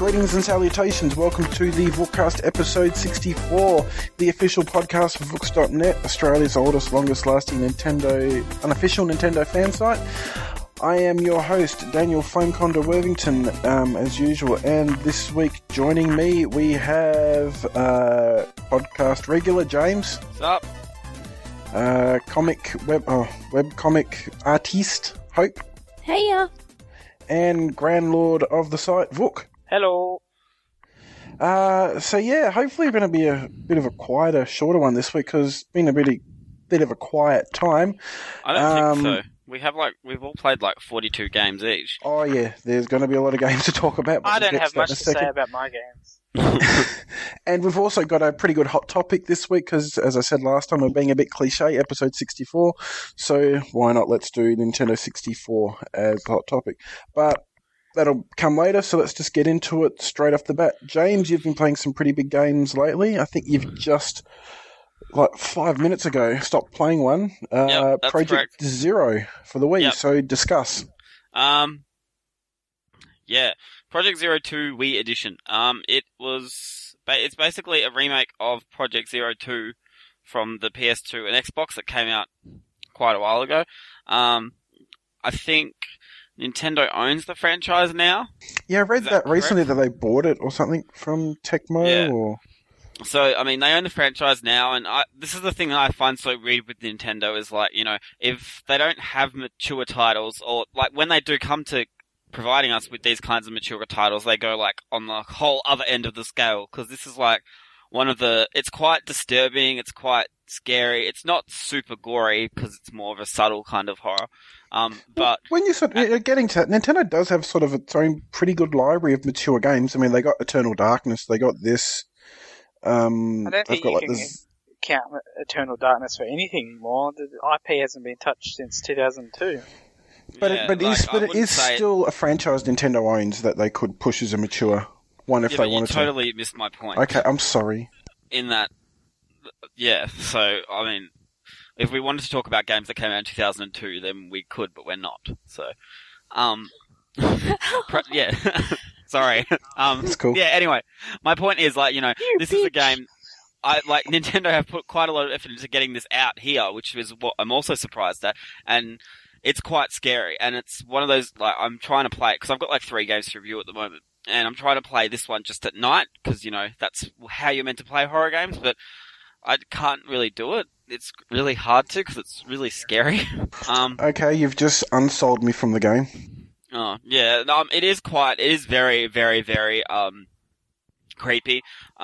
Greetings and salutations. Welcome to the Vookcast episode 64, the official podcast for Vooks.net, Australia's oldest, longest-lasting unofficial Nintendo fan site. I am your host, Daniel Flameconda Worthington, as usual, and this week joining me we have podcast regular James. What's up? Webcomic artiste Hope. Heya. And Grand Lord of the site, Vook. Hello. Hopefully going to be a bit of a quieter, shorter one this week because it's been a bit of a quiet time. I don't think so. We've all played 42 games each. Oh yeah, there's going to be a lot of games to talk about. I don't have much to say about my games. And we've also got a pretty good hot topic this week because, as I said last time, we're being a bit cliche, episode 64. So why not let's do Nintendo 64 as the hot topic. But that'll come later, so let's just get into it straight off the bat. James, you've been playing some pretty big games lately. I think you've just, 5 minutes ago, stopped playing one. Yep, that's Project correct. Zero for the Wii, Yep. So discuss. Project Zero 2 Wii Edition. It's basically a remake of Project Zero 2 from the PS2 and Xbox that came out quite a while ago. I think Nintendo owns the franchise now. Yeah, I read that recently that they bought it or something from Tecmo. Yeah. Or... So, I mean, they own the franchise now, and this is the thing that I find so weird with Nintendo is, if they don't have mature titles, or, when they do come to providing us with these kinds of mature titles, they go, on the whole other end of the scale, because this is, it's quite disturbing, it's quite scary, it's not super gory, because it's more of a subtle kind of horror, but... When you're getting to that, Nintendo does have sort of its own pretty good library of mature games. I mean, they got Eternal Darkness, they got this... I don't think you can count Eternal Darkness for anything anymore. The IP hasn't been touched since 2002. But it is still a franchise Nintendo owns that they could push as a mature one if they wanted to. You totally missed my point. Okay, I'm sorry. In that, yeah, so, I mean, if we wanted to talk about games that came out in 2002, then we could, but we're not. So, yeah. Sorry. It's cool. Yeah, anyway, my point is, this is a game, Nintendo have put quite a lot of effort into getting this out here, which is what I'm also surprised at, and it's quite scary, and it's one of those, I'm trying to play it, because I've got 3 games to review at the moment, and I'm trying to play this one just at night, because, that's how you're meant to play horror games, but I can't really do it. It's really hard to, because it's really scary. Okay, you've just unsold me from the game. Oh, yeah, it is very, very, very, creepy.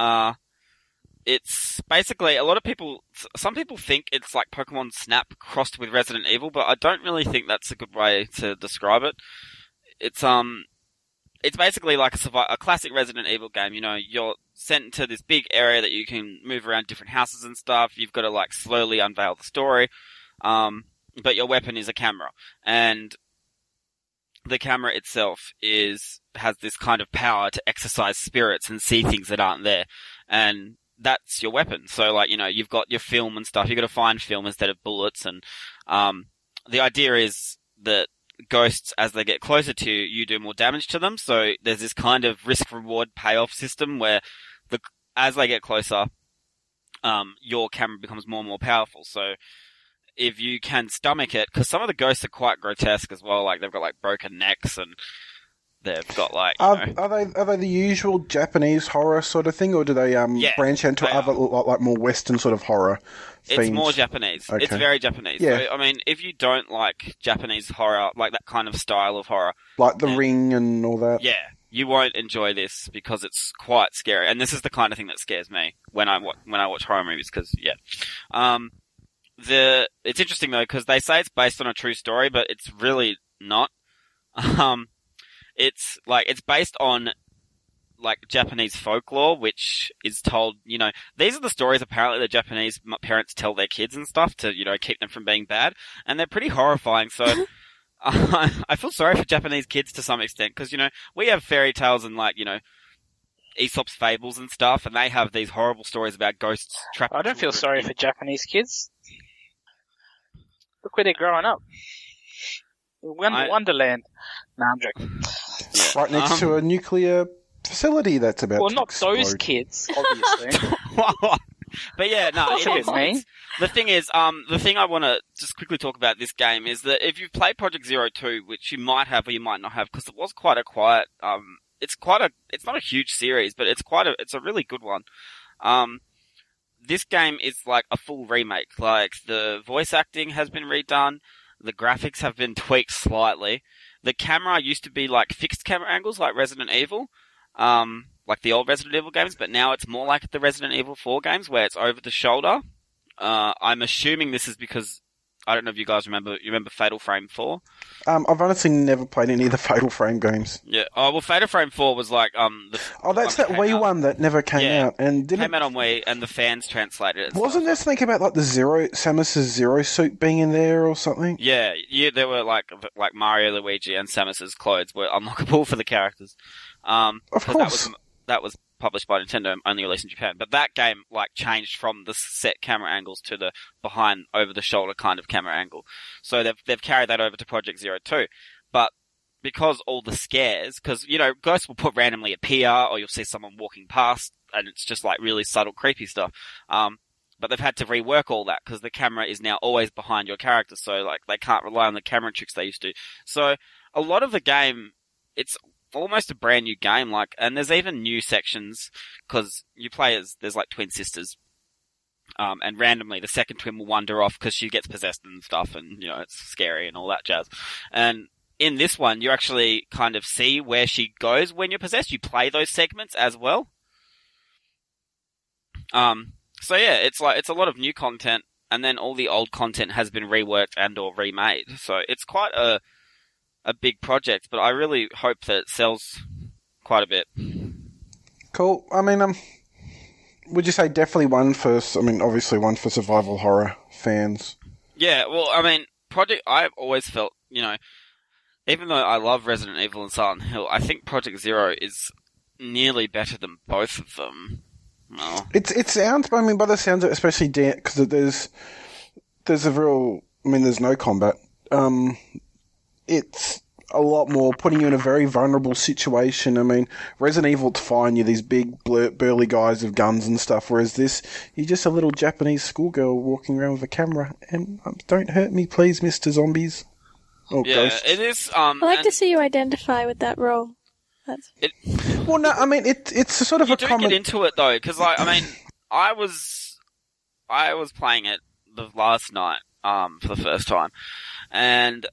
It's basically, some people think it's like Pokemon Snap crossed with Resident Evil, but I don't really think that's a good way to describe it. It's basically like a classic Resident Evil game. You're sent to this big area that you can move around different houses and stuff. You've got to slowly unveil the story. But your weapon is a camera, and the camera itself has this kind of power to exercise spirits and see things that aren't there. And that's your weapon. So, you've got your film and stuff. You've got to find film instead of bullets. And the idea is that ghosts, as they get closer to you, you do more damage to them. So there's this kind of risk-reward payoff system where as they get closer, your camera becomes more and more powerful. So if you can stomach it, because some of the ghosts are quite grotesque as well. They've got broken necks, and they've got Are they the usual Japanese horror sort of thing, or do they branch into other more Western sort of horror? It's themes? more Japanese. Okay. It's very Japanese. Yeah. So, I mean, if you don't like Japanese horror, that kind of style of horror, like The Ring and all that. Yeah, you won't enjoy this because it's quite scary. And this is the kind of thing that scares me when I watch horror movies. Because it's interesting though, because they say it's based on a true story, but it's really not. It's based on Japanese folklore, which is told, these are the stories apparently the Japanese parents tell their kids and stuff to, keep them from being bad, and they're pretty horrifying. So I feel sorry for Japanese kids to some extent, because, we have fairy tales and Aesop's fables and stuff, and they have these horrible stories about ghosts trapped. I don't feel sorry for Japanese kids. Look where they're growing up. Wonderland. No, I'm joking. Right next to a nuclear facility that's about to not explode. Those kids, obviously. But yeah, no, it is. Me. The thing is, the thing I want to just quickly talk about this game is that if you've played Project Zero 2, which you might have or you might not have, because it was quite a quiet, it's not a huge series, but it's a really good one. This game is like a full remake. Like, the voice acting has been redone, the graphics have been tweaked slightly. The camera used to be like fixed camera angles like Resident Evil, like the old Resident Evil games, but now it's more like the Resident Evil 4 games where it's over the shoulder. I'm assuming this is because, I don't know if you guys remember Fatal Frame 4? I've honestly never played any of the Fatal Frame games. Yeah. Oh, well, Fatal Frame 4 was like, that's that Wii one that never came out. And came out on Wii, and the fans translated it. Wasn't there something about like Samus's Zero suit being in there or something? Yeah, there were like Mario, Luigi, and Samus's clothes were unlockable for the characters. Of course. That was published by Nintendo, only released in Japan. But that game like changed from the set camera angles to the behind, over the shoulder kind of camera angle. So they've carried that over to Project Zero 2. But because all the scares, because ghosts will randomly appear, or you'll see someone walking past, and it's just like really subtle, creepy stuff. But they've had to rework all that because the camera is now always behind your character, so like they can't rely on the camera tricks they used to. So a lot of the game, it's almost a brand new game, like, and there's even new sections because you play as, there's like twin sisters, and randomly the second twin will wander off because she gets possessed and stuff, and it's scary and all that jazz. And in this one, you actually kind of see where she goes when you're possessed. You play those segments as well. So yeah, it's a lot of new content, and then all the old content has been reworked and or remade. So it's quite a big project, but I really hope that it sells quite a bit. Cool. I mean, would you say definitely obviously one for survival horror fans? Yeah, well, I mean, I've always felt, even though I love Resident Evil and Silent Hill, I think Project Zero is nearly better than both of them. No. It sounds, by the sounds of it, especially because there's no combat. It's a lot more putting you in a very vulnerable situation. I mean, Resident Evil's fine, you're these big, burly guys with guns and stuff, whereas this, you're just a little Japanese schoolgirl walking around with a camera. And don't hurt me, please, Mr. Zombies. Or yeah, ghosts. It is. I'd like to see you identify with that role. Well, no, I mean, it's a sort of you a do common... get into it, though, because, I was playing it the last night, for the first time, and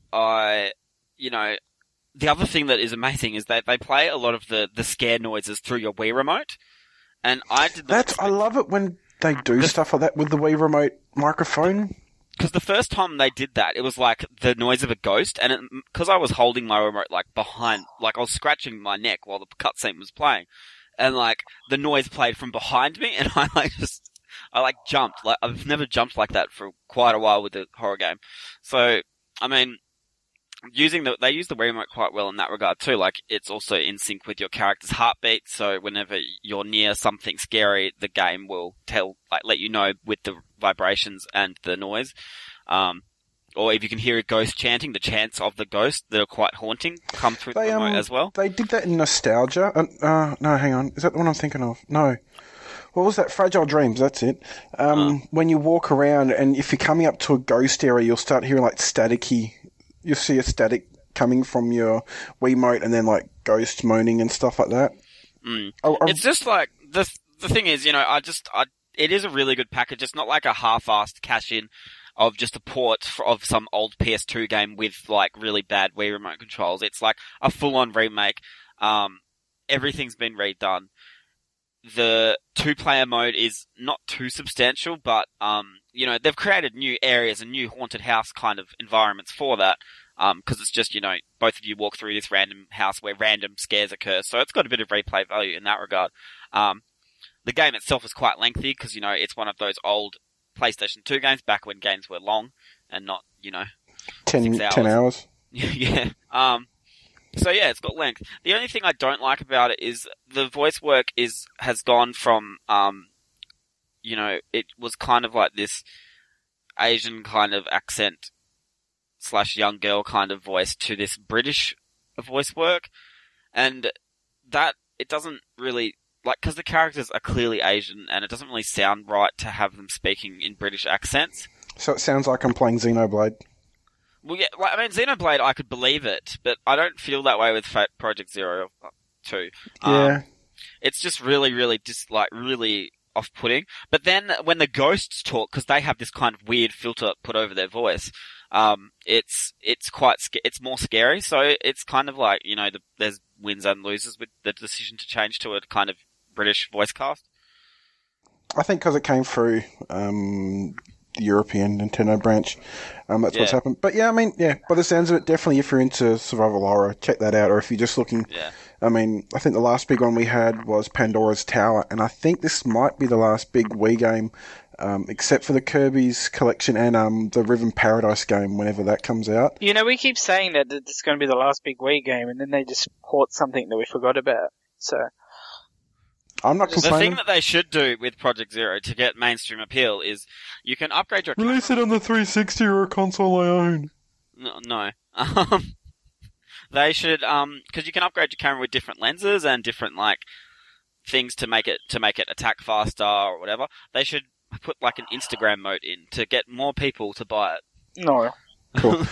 the other thing that is amazing is that they play a lot of the scare noises through your Wii remote, and I did not I love it when they do stuff like that with the Wii remote microphone. Because the first time they did that, it was like the noise of a ghost, and because I was holding my remote like behind, like I was scratching my neck while the cutscene was playing, and like the noise played from behind me, and I jumped. Like I've never jumped like that for quite a while with a horror game. So I mean, they use the Wii remote quite well in that regard too. Like it's also in sync with your character's heartbeat, so whenever you're near something scary, the game will let you know with the vibrations and the noise. Or if you can hear a ghost chanting, the chants of the ghost that are quite haunting come through the remote as well. They did that in Nostalgia. No, hang on. Is that the one I'm thinking of? No. What was that? Fragile Dreams, that's it. When you walk around and if you're coming up to a ghost area, you'll start hearing like staticky. You'll see a static coming from your Wiimote and then like ghosts moaning and stuff like that. Mm. It's just like, the thing is, it is a really good package. It's not like a half-assed cash-in of just a port of some old PS2 game with like really bad Wii remote controls. It's like a full-on remake. Everything's been redone. The 2-player mode is not too substantial, but, they've created new areas and new haunted house kind of environments for that. Cause it's just, both of you walk through this random house where random scares occur. So it's got a bit of replay value in that regard. The game itself is quite lengthy because, it's one of those old PlayStation 2 games back when games were long and not, 10 hours. Yeah. So yeah, it's got length. The only thing I don't like about it is the voice work has gone from, it was kind of like this Asian kind of accent / young girl kind of voice to this British voice work. And that it doesn't really, like, because the characters are clearly Asian, and it doesn't really sound right to have them speaking in British accents. So it sounds like I'm playing Xenoblade. Well, yeah, like, I mean, Xenoblade, I could believe it, but I don't feel that way with Project Zero 2. Yeah. It's just really, really, really off-putting. But then when the ghosts talk, because they have this kind of weird filter put over their voice, it's more scary. So it's kind of like, you know, there's wins and losers with the decision to change to a kind of British voice cast. I think because it came through the European Nintendo branch, that's what's happened. But yeah, I mean, yeah, by the sounds of it, definitely if you're into survival horror, check that out. Or if you're just looking, I mean, I think the last big one we had was Pandora's Tower, and I think this might be the last big Wii game, except for the Kirby's collection and the Riven Paradise game whenever that comes out. You know, we keep saying that it's going to be the last big Wii game, and then they just port something that we forgot about. So I'm not complaining. The thing that they should do with Project Zero to get mainstream appeal is you can upgrade your release it on the 360 or a console I own. No. They should, because you can upgrade your camera with different lenses and different, like, things to make it attack faster or whatever. They should put, like, an Instagram mode in to get more people to buy it. No. Cool.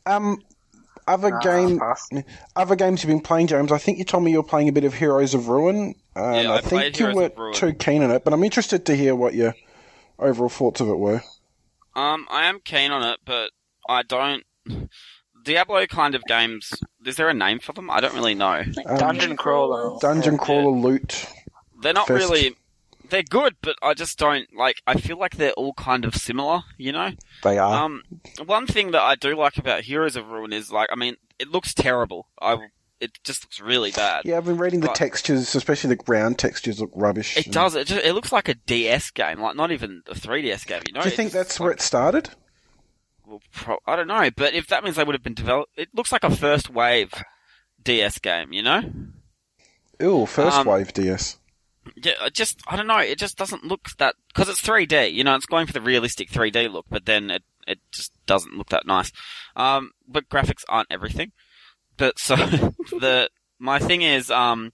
Other games you've been playing, James, I think you told me you were playing a bit of Heroes of Ruin. Yeah, I think you weren't too keen on it, but I'm interested to hear what your overall thoughts of it were. I am keen on it, but I don't... Diablo kind of games, is there a name for them? I don't really know. Dungeon crawler. Dungeon crawler loot. They're not really... They're good, but I just don't, like, I feel like they're all kind of similar, you know? They are. One thing that I do like about Heroes of Ruin is, like, I mean, it looks terrible. It just looks really bad. Yeah, I've been reading the textures, especially the ground textures look rubbish. It does. It looks like a DS game, like not even a 3DS game, you know? Do you think that's where it started? Well, I don't know, but if that means they would have been developed... It looks like a first wave DS game, you know? Ooh, first wave DS. Yeah, I don't know, it just doesn't look that... Because it's 3D, you know, it's going for the realistic 3D look, but then it just doesn't look that nice. But graphics aren't everything. But so, my thing is,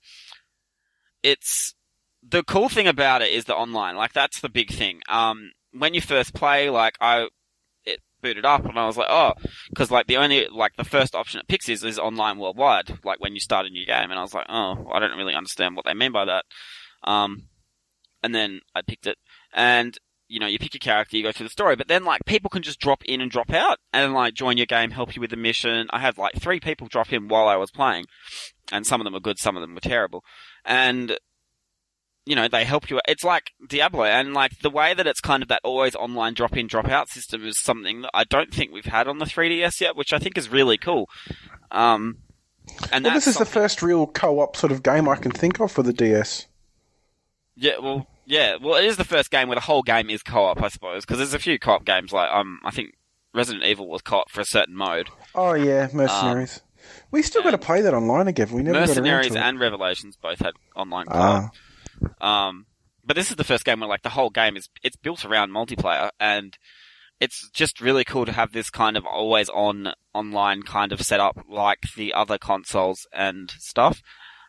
it's... The cool thing about it is the online, like, that's the big thing. When you first play, like, it booted up and I was like, oh, because like the first option it picks is online worldwide, like when you start a new game, and I was like, oh, I don't really understand what they mean by that. And then I picked it, and you know, you pick your character, you go through the story, but then like people can just drop in and drop out, and like join your game, help you with the mission. I had like 3 people drop in while I was playing, and some of them were good, some of them were terrible, and you know, they help you. It's like Diablo, and like the way that it's kind of that always online drop in, drop out system is something that I don't think we've had on the 3DS yet, which I think is really cool. And this is the first real co-op sort of game I can think of for the DS. Yeah, well, it is the first game where the whole game is co-op, I suppose, because there's a few co-op games like I think Resident Evil was co-op for a certain mode. Oh yeah, Mercenaries. We still got to play that online again. We never Mercenaries got around to it. and Revelations both had online co-op. But this is the first game where like the whole game it's built around multiplayer, and it's just really cool to have this kind of always on online kind of setup like the other consoles and stuff.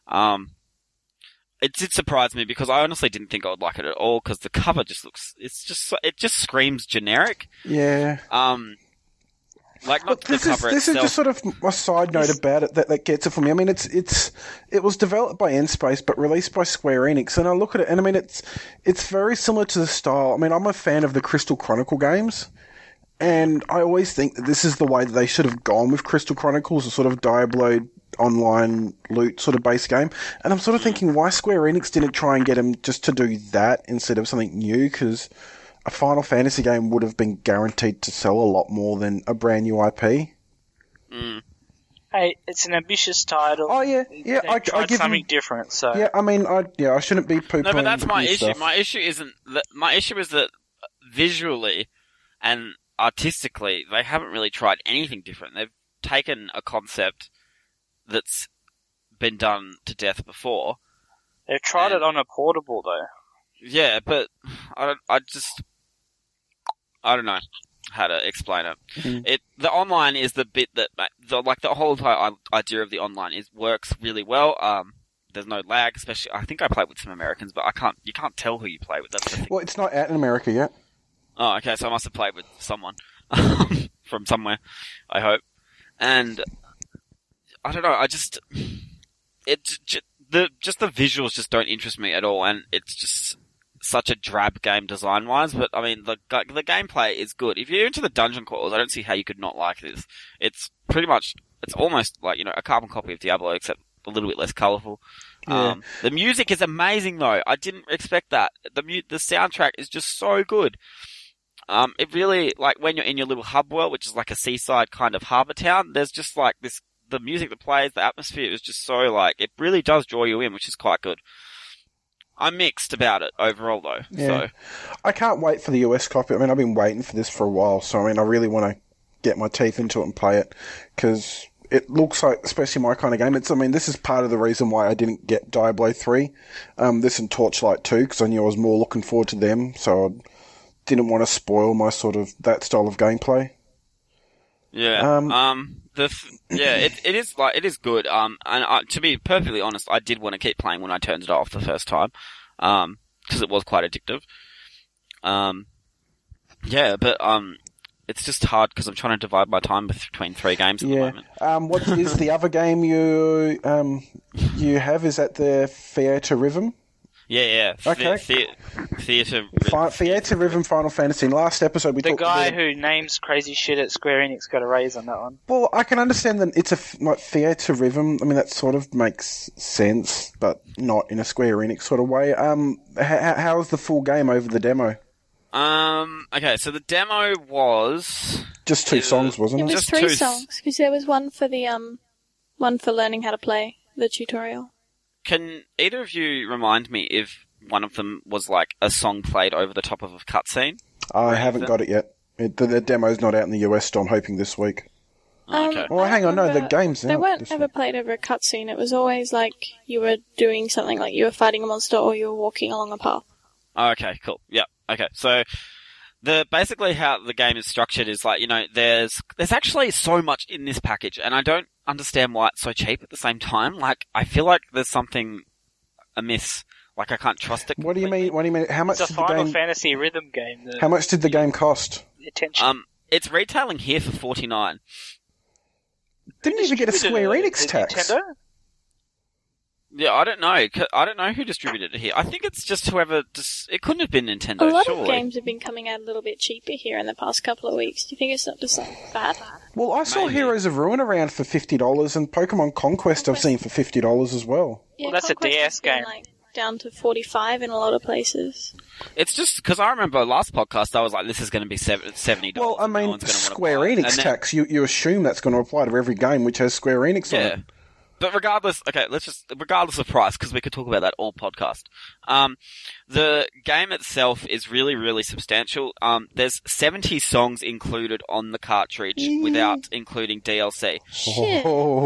It did surprise me because I honestly didn't think I would like it at all, because the cover just looks, it just screams generic. Yeah. Like not this the cover is itself. just sort of a side note about it that gets it for me. I mean, it was developed by N-Space but released by Square Enix, and I look at it and I mean it's very similar to the style. I mean, I'm a fan of the Crystal Chronicle games, and I always think that this is the way that they should have gone with Crystal Chronicles, a sort of Diablo online loot sort of base game. And I'm sort of thinking, why Square Enix didn't try and get them just to do that instead of something new? Because a Final Fantasy game would have been guaranteed to sell a lot more than a brand new IP. Mm. Hey, it's an ambitious title. Oh yeah, I give something different. So yeah, I mean, I shouldn't be pooping. No, but that's my issue. Stuff. My issue isn't that. My issue is that visually and artistically, they haven't really tried anything different. They've taken a concept that's been done to death before. They've tried it on a portable though. Yeah, but I don't know how to explain it. Mm. The online is the bit that the whole entire idea of the online works really well. there's no lag. Especially, I think I played with some Americans, but you can't tell who you play with. That's the thing. Well, it's not out in America yet. Oh, okay. So I must have played with someone from somewhere. I hope. And I don't know. The visuals just don't interest me at all, and it's just such a drab game design wise. But I mean, the gameplay is good. If you're into the dungeon crawlers, I don't see how you could not like this. It's almost like a carbon copy of Diablo, except a little bit less colourful. Yeah. The music is amazing, though. I didn't expect that. The soundtrack is just so good. It really, like, when you're in your little hub world, which is like a seaside kind of harbour town, there's just like this, the music that plays, the atmosphere is just so, like, it really does draw you in, which is quite good. I'm mixed about it overall, though. Yeah. So I can't wait for the US copy. I mean, I've been waiting for this for a while, so I mean, I really want to get my teeth into it and play it, because it looks like, especially my kind of game, this is part of the reason why I didn't get Diablo 3, this and Torchlight 2, because I knew I was more looking forward to them, so I didn't want to spoil my sort of, that style of gameplay. Yeah. It is good. And to be perfectly honest, I did want to keep playing when I turned it off the first time, because it was quite addictive. It's just hard because I'm trying to divide my time between 3 games at the moment. What is the other game you have? Is that the Theater Rhythm? Yeah. Okay. Theater Rhythm Final Fantasy. Last episode we talked about... The guy who names crazy shit at Square Enix got a raise on that one. Well, I can understand that it's like Theater Rhythm. I mean, that sort of makes sense, but not in a Square Enix sort of way. How's the full game over the demo? Okay, so the demo was... Just 2 songs, wasn't it? It was 3 songs, because there was one for learning how to play, the tutorial. Can either of you remind me if one of them was like a song played over the top of a cutscene? I haven't got it yet. The demo's not out in the US, so I'm hoping this week. Okay. Well, hang on, no, the game's out. They weren't ever played over a cutscene. It was always like you were doing something, like you were fighting a monster or you were walking along a path. Okay, cool. Yeah. Okay. So basically how the game is structured is like, there's actually so much in this package, and I don't understand why it's so cheap at the same time. Like, I feel like there's something amiss. Like, I can't trust it completely. What do you mean? How much? It's a Final Fantasy rhythm game. How much did the game cost? Attention. It's retailing here for $49. Didn't even get a Square Enix tax. Nintendo? Yeah, I don't know. I don't know who distributed it here. I think it's just whoever... It couldn't have been Nintendo, A lot surely. of games have been coming out a little bit cheaper here in the past couple of weeks. Do you think it's not just like bad? Well, I saw Maybe. Heroes of Ruin around for $50, and Pokemon Conquest I've seen for $50 as well. Yeah, Well, that's a Conquest DS has been, game. like, down to 45 in a lot of places. It's just because I remember last podcast I was like, this is going to be $70. Well, I mean, no one's gonna Square wanna buy it. Enix And then- tax, you assume that's going to apply to every game which has Square Enix on Yeah. it. But regardless of price, because we could talk about that all podcast. The game itself is really, really substantial. There's 70 songs included on the cartridge without including DLC. Shit.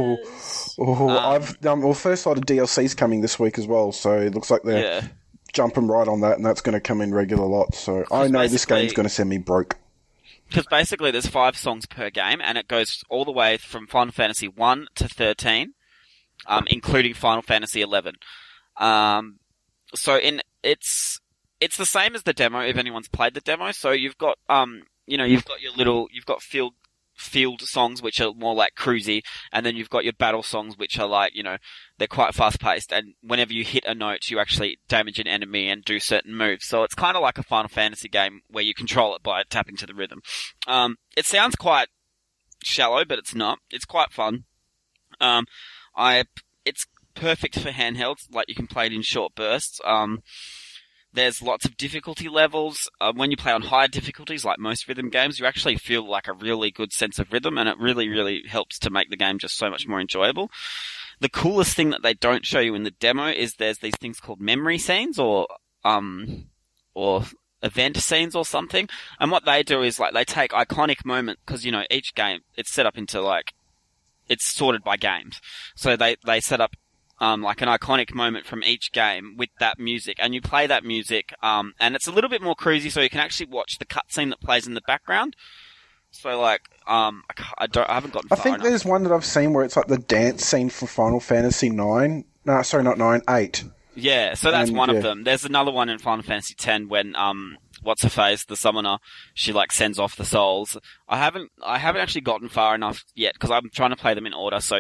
First lot of DLC's coming this week as well, so it looks like they're jumping right on that, and that's going to come in regular lots. So I know this game's going to send me broke. Because basically there's 5 songs per game, and it goes all the way from Final Fantasy 1 to 13. Including Final Fantasy 11. It's the same as the demo if anyone's played the demo. So you've got you've got field songs which are more like cruisy, and then you've got your battle songs which are like, they're quite fast paced, and whenever you hit a note you actually damage an enemy and do certain moves. So it's kind of like a Final Fantasy game where you control it by tapping to the rhythm. It sounds quite shallow, but it's not. It's quite fun. It's perfect for handhelds, like you can play it in short bursts. There's lots of difficulty levels. When you play on higher difficulties, like most rhythm games, you actually feel like a really good sense of rhythm, and it really, really helps to make the game just so much more enjoyable. The coolest thing that they don't show you in the demo is there's these things called memory scenes or event scenes or something. And what they do is like they take iconic moments, because each game it's set up into like it's sorted by games. So they set up like an iconic moment from each game with that music, and you play that music, and it's a little bit more cruisy, so you can actually watch the cutscene that plays in the background. So like, I haven't gotten far I think enough. there's one that I've seen where it's like the dance scene for Final Fantasy IX, No, sorry, not 9, 8. Yeah, so that's one of them. There's another one in Final Fantasy X when what's her face, the summoner, she like sends off the souls. I haven't actually gotten far enough yet because I'm trying to play them in order. So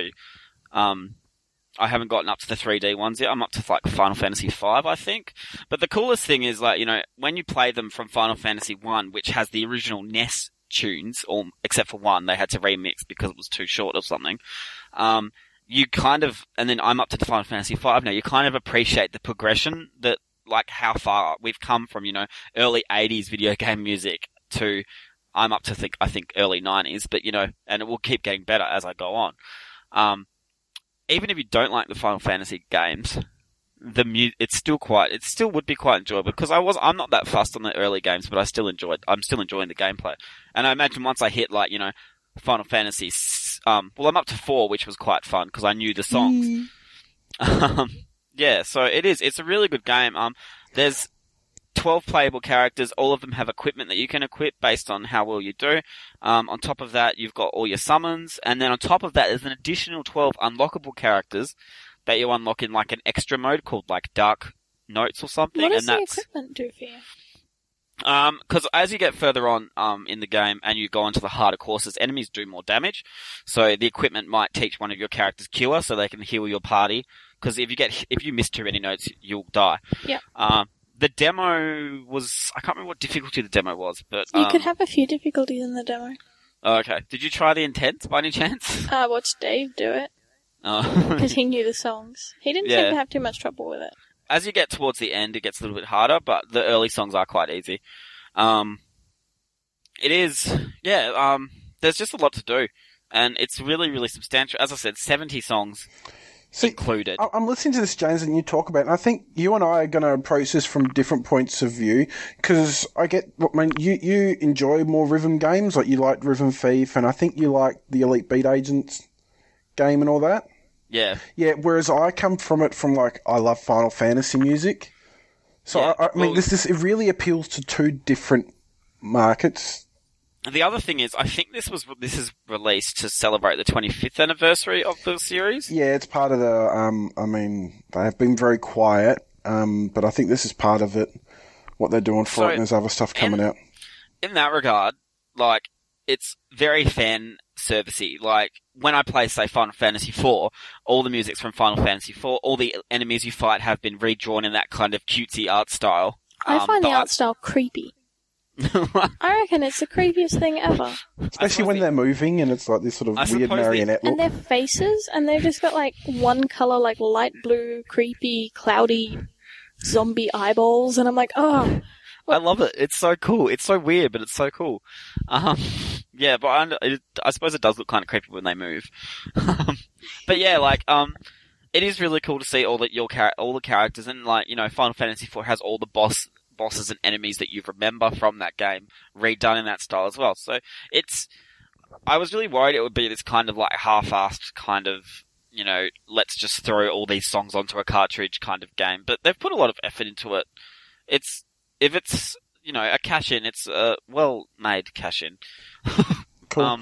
I haven't gotten up to the 3D ones yet. I'm up to like Final Fantasy V, I think. But the coolest thing is like, you know, when you play them from Final Fantasy 1, which has the original NES tunes, or except for one, they had to remix because it was too short or something. You kind of, and then I'm up to the Final Fantasy V now, you kind of appreciate the progression that, like, how far we've come from, you know, early 80s video game music to, I'm up to I think early 90s, but, you know, and it will keep getting better as I go on. Even if you don't like the Final Fantasy games, it still would be quite enjoyable, because I'm not that fussed on the early games, but I'm still enjoying the gameplay. And I imagine once I hit, like, you know, Final Fantasy, I'm up to 4, which was quite fun because I knew the songs. Yeah, so it's a really good game. There's 12 playable characters. All of them have equipment that you can equip based on how well you do. On top of that, you've got all your summons, and then on top of that, there's an additional 12 unlockable characters that you unlock in like an extra mode called like Dark Notes or something. What does the equipment do for you? Because as you get further on in the game and you go into the harder courses, enemies do more damage. So the equipment might teach one of your characters Cure, so they can heal your party. Because if you miss too many notes, you'll die. Yeah. The demo was, I can't remember what difficulty the demo was, but you could have a few difficulties in the demo. Oh, okay. Did you try the Intense by any chance? I watched Dave do it. Oh. Because he knew the songs. He didn't seem to have too much trouble with it. As you get towards the end, it gets a little bit harder, but the early songs are quite easy. It is, there's just a lot to do, and it's really, really substantial. As I said, 70 songs included. I'm listening to this, James, and you talk about it, and I think you and I are going to approach this from different points of view, because you enjoy more rhythm games, like you like Rhythm Thief, and I think you like the Elite Beat Agents game and all that. Yeah. Yeah, whereas I come from it from, like, I love Final Fantasy music. So, yeah, I mean, it really appeals to two different markets. The other thing is, I think this is released to celebrate the 25th anniversary of the series. Yeah, it's part of the, I mean, they have been very quiet, but I think this is part of it, what they're doing for it, and there's other stuff coming out. In that regard, like, it's very fan servicey. Like, when I play, say, Final Fantasy IV, all the music's from Final Fantasy IV, all the enemies you fight have been redrawn in that kind of cutesy art style. I find the art style creepy. I reckon it's the creepiest thing ever. Especially when they're moving and it's like this sort of weird marionette look. And their faces, and they've just got like one colour, like light blue, creepy, cloudy, zombie eyeballs, and I'm like, oh. I love it. It's so cool. It's so weird, but it's so cool. Yeah, but I suppose it does look kind of creepy when they move. But yeah, like, it is really cool to see all the characters, and like, you know, Final Fantasy IV has all the bosses and enemies that you remember from that game redone in that style as well. So I was really worried it would be this kind of like half-assed kind of, you know, let's just throw all these songs onto a cartridge kind of game, but they've put a lot of effort into it. If it's, you know, a cash-in, it's a well-made cash-in. Cool.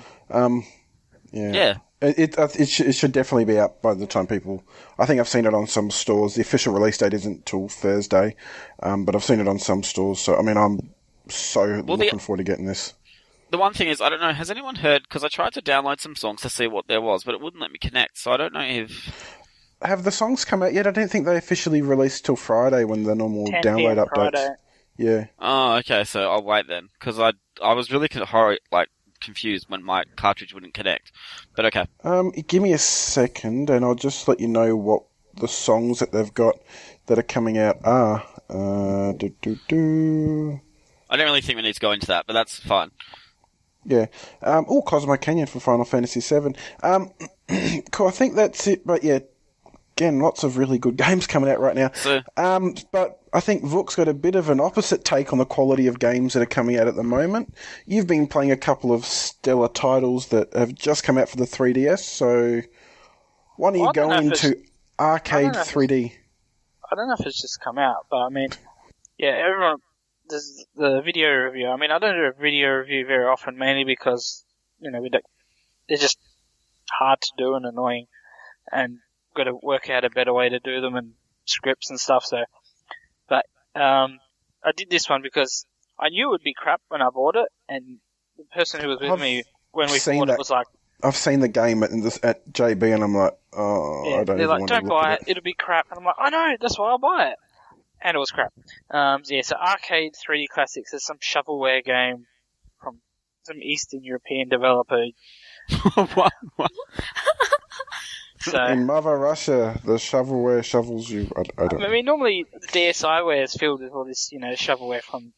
Yeah. It should definitely be out by the time people... I think I've seen it on some stores. The official release date isn't till Thursday, but I've seen it on some stores. So, I mean, I'm looking forward to getting this. The one thing is, I don't know, has anyone heard... Because I tried to download some songs to see what there was, but it wouldn't let me connect, so I don't know if... Have the songs come out yet? I don't think they officially released till Friday when the normal download updates. Friday. Yeah. Oh, okay, so I'll wait then. Because I was really confused when my cartridge wouldn't connect. But okay. Give me a second and I'll just let you know what the songs that they've got that are coming out are. I don't really think we need to go into that, but that's fine. Yeah. Cosmo Canyon for Final Fantasy VII. Cool, I think that's it, but yeah. Again, lots of really good games coming out right now. But I think Vuk's got a bit of an opposite take on the quality of games that are coming out at the moment. You've been playing a couple of stellar titles that have just come out for the 3DS, so why don't you go into Arcade 3D? I don't know if it's just come out, but I mean, yeah, everyone does the video review. I mean, I don't do a video review very often, mainly because, you know, they're just hard to do and annoying. And got to work out a better way to do them and scripts and stuff. So, but I did this one because I knew it would be crap when I bought it, and the person who was with me when we bought it was like, I've seen the game at JB, and I'm like, oh, I don't. They're like, want don't to buy it; it'll be crap. And I'm like, I know, that's why I'll buy it. And it was crap. So Arcade 3D Classics is some shovelware game from some Eastern European developer. What? So, in Mother Russia, the shovelware shovels you. I don't. I mean, normally the DSiWare is filled with all this, shovelware from,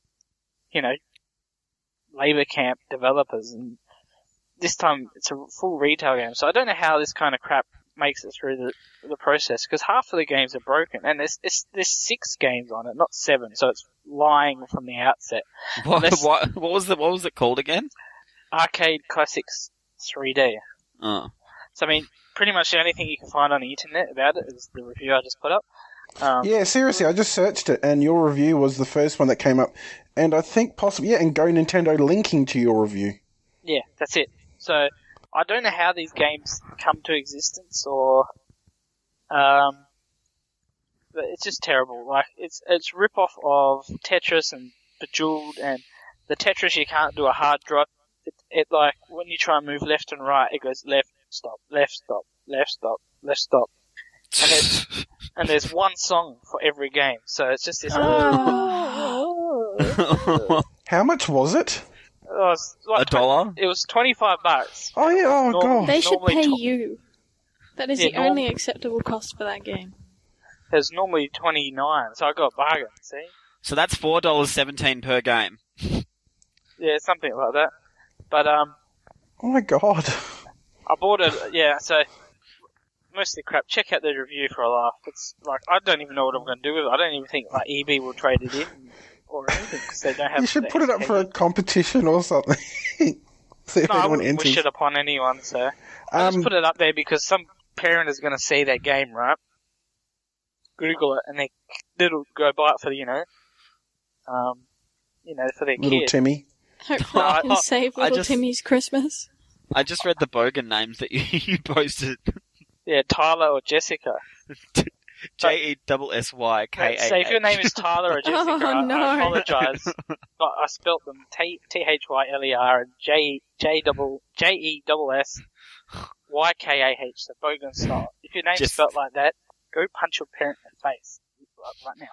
labor camp developers, and this time it's a full retail game. So I don't know how this kind of crap makes it through the process, because half of the games are broken, and there's 6 games on it, not 7. So it's lying from the outset. What was it called again? Arcade Classics 3D. Oh. So I mean, pretty much the only thing you can find on the internet about it is the review I just put up. Yeah, seriously, I just searched it, and your review was the first one that came up, and I think possibly, and Go Nintendo linking to your review. Yeah, that's it. So I don't know how these games come to existence, or but it's just terrible. Like it's rip-off of Tetris and Bejeweled, and the Tetris you can't do a hard drop. It like when you try and move left and right, it goes left, stop, left, stop, left, stop, left, stop. And there's one song for every game, so it's just this. How much was it? It was like $1? It was $25. Oh yeah, God. They should normally pay you. That is the only acceptable cost for that game. There's normally $29, so I got a bargain. See? So that's $4.17 per game. Yeah, something like that. But Oh my God. I bought it. Yeah, so mostly crap. Check out the review for a laugh. It's like I don't even know what I'm going to do with it. I don't even think like EB will trade it in or anything because they don't have. You should put it up for a competition or something. See if I anyone wouldn't enters. wish it upon anyone. So I just put it up there because some parent is going to see that game, right? Google it, and they'll go buy it for for their little kid. Timmy. Hopefully I can save little Timmy's Christmas. I just read the bogan names that you posted. Yeah, Tyler or Jessica. JESSYKAH. So if your name is Tyler or Jessica, Oh, no. I apologise. But I spelt them THYLER and JESSYKAH, so bogan style. If your name's spelt like that, go punch your parent in the face. Right now.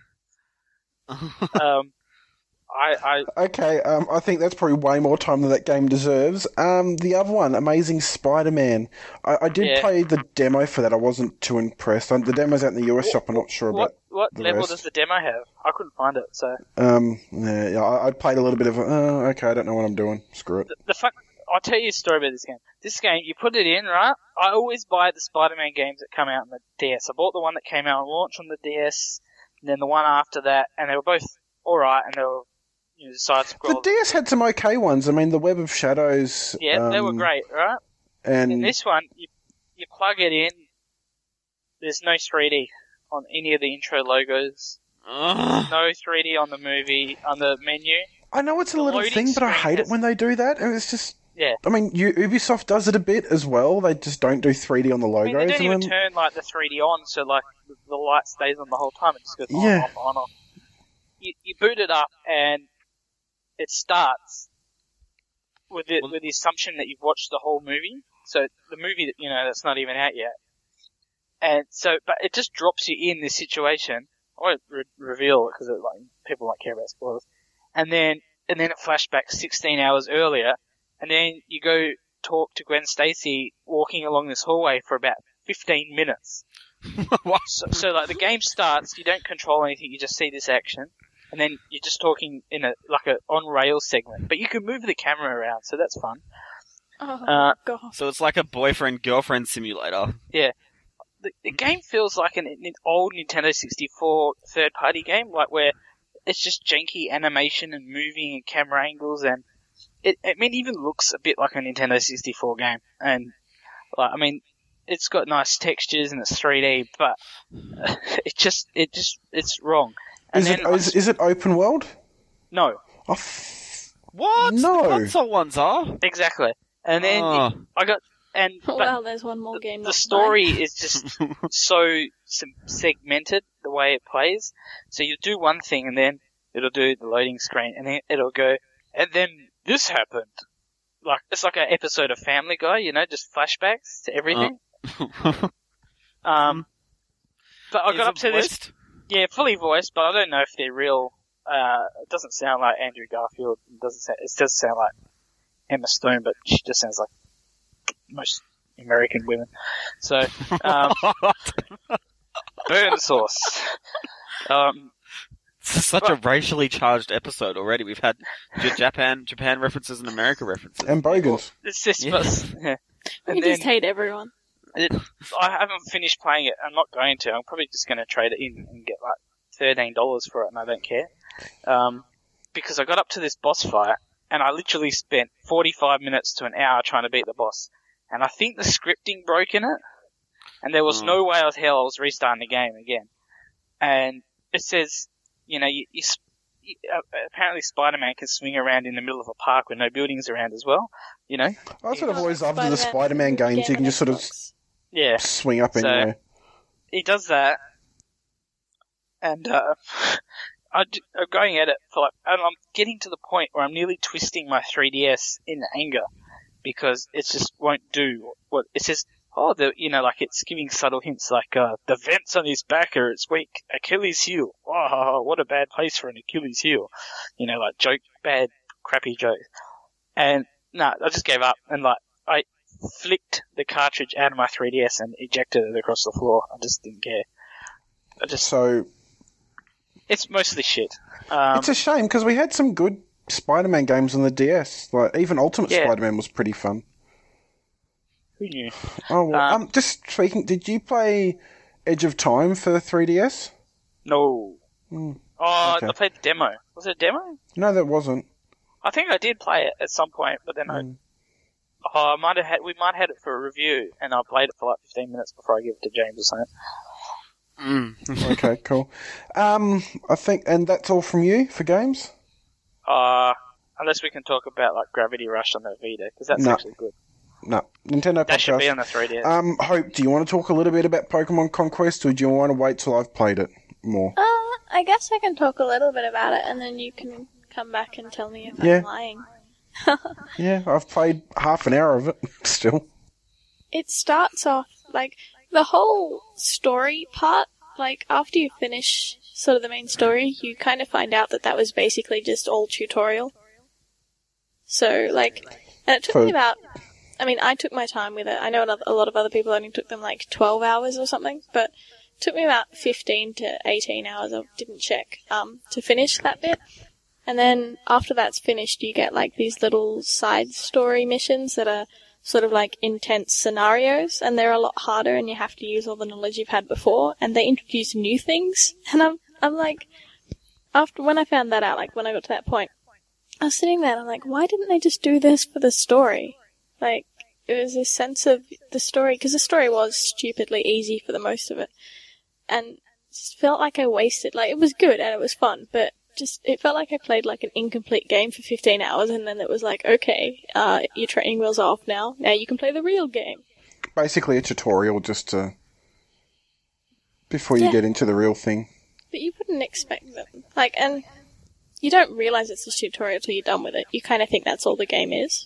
Bam! Okay, I think that's probably way more time than that game deserves. The other one, Amazing Spider-Man. I did play the demo for that. I wasn't too impressed. The demo's out in the US shop. I'm not sure about what the level rest. does the demo have? I couldn't find it, so... I played a little bit of okay, I don't know what I'm doing. Screw it. I'll tell you a story about this game. This game, you put it in, right? I always buy the Spider-Man games that come out on the DS. I bought the one that came out on launch on the DS, and then the one after that, and they were both alright, and they were side scroll. The DS had some okay ones. I mean, the Web of Shadows. Yeah, they were great, right? And in this one, you plug it in. There's no 3D on any of the intro logos. No 3D on the menu. I know it's a little thing, but I hate it when they do that. And it's just. Yeah. I mean, Ubisoft does it a bit as well. They just don't do 3D on the logos. I mean, they don't even turn like the 3D on, so like the light stays on the whole time. It just goes on, off, on, off. You boot it up and it starts with the assumption that you've watched the whole movie. So the movie that's not even out yet. And so, but it just drops you in this situation. I won't reveal it because people don't care about spoilers. And then it flashbacks 16 hours earlier, and then you go talk to Gwen Stacy walking along this hallway for about 15 minutes. What? So like the game starts, you don't control anything, you just see this action. And then you're just talking in a on-rail segment. But you can move the camera around, so that's fun. Oh, God. So it's like a boyfriend-girlfriend simulator. Yeah. The game feels like an old Nintendo 64 third-party game, like where it's just janky animation and moving and camera angles, and it even looks a bit like a Nintendo 64 game. And, it's got nice textures and it's 3D, but it's wrong. And is it open world? No. What? No. The console ones are. Exactly. And then I got Well, there's one more game. The story is just so segmented the way it plays. So you do one thing and then it'll do the loading screen and then it'll go, and then this happened. Like, it's like an episode of Family Guy, you know, just flashbacks to everything. But I got up to this. Yeah, fully voiced, but I don't know if they're real. It doesn't sound like Andrew Garfield. It does sound like Emma Stone, but she just sounds like most American women. So, burn sauce. Such a racially charged episode already. We've had Japan references and America references. And bogans. It's just, yeah. We just hate everyone. I haven't finished playing it. I'm not going to. I'm probably just going to trade it in and get like $13 for it, and I don't care. Because I got up to this boss fight, and I literally spent 45 minutes to an hour trying to beat the boss. And I think the scripting broke in it, and there was no way I was restarting the game again. And it says, you know, apparently Spider-Man can swing around in the middle of a park with no buildings around as well, you know? I sort of always loved the Spider-Man games. You can just sort of swing up anyway. He does that, and I'm going at it for like, and I'm getting to the point where I'm nearly twisting my 3DS in anger because it just won't do what it says. Oh, like it's giving subtle hints like, the vents on his back are its weak Achilles heel. Oh, what a bad place for an Achilles heel. You know, like bad, crappy jokes. And I just gave up and like, I flicked the cartridge out of my 3DS and ejected it across the floor. I just didn't care. It's mostly shit. It's a shame because we had some good Spider-Man games on the DS. Like, even Ultimate Spider-Man was pretty fun. Who knew? Oh, well, just speaking, did you play Edge of Time for 3DS? No. Okay. I played the demo. Was it a demo? No, that wasn't. I think I did play it at some point, but then we might have had it for a review, and I played it for like 15 minutes before I gave it to James or something. Okay, cool. I think, and that's all from you for games? Unless we can talk about like Gravity Rush on the Vita, because that's actually good. No, Nintendo Podcast. That should be on the 3DS. Hope, do you want to talk a little bit about Pokemon Conquest, or do you want to wait till I've played it more? I guess I can talk a little bit about it, and then you can come back and tell me if I'm lying. Yeah, I've played half an hour of it, still. It starts off, like, the whole story part, like, after you finish sort of the main story, you kind of find out that was basically just all tutorial. So, like, and it took me about... I mean, I took my time with it. I know a lot of other people only took them like 12 hours or something, but it took me about 15 to 18 hours, I didn't check, to finish that bit. And then after that's finished, you get like these little side story missions that are sort of like intense scenarios, and they're a lot harder and you have to use all the knowledge you've had before, and they introduce new things. And I'm like, when I found that out, like when I got to that point, I was sitting there and I'm like, why didn't they just do this for the story? Like, it was this sense of the story, because the story was stupidly easy for the most of it, and it just felt like I wasted, like, it was good and it was fun, but it felt like I played like an incomplete game for 15 hours, and then it was like, okay, your training wheels are off now you can play the real game. Basically a tutorial just to, before you get into the real thing. But you wouldn't expect them. Like, and you don't realise it's a tutorial till you're done with it. You kind of think that's all the game is.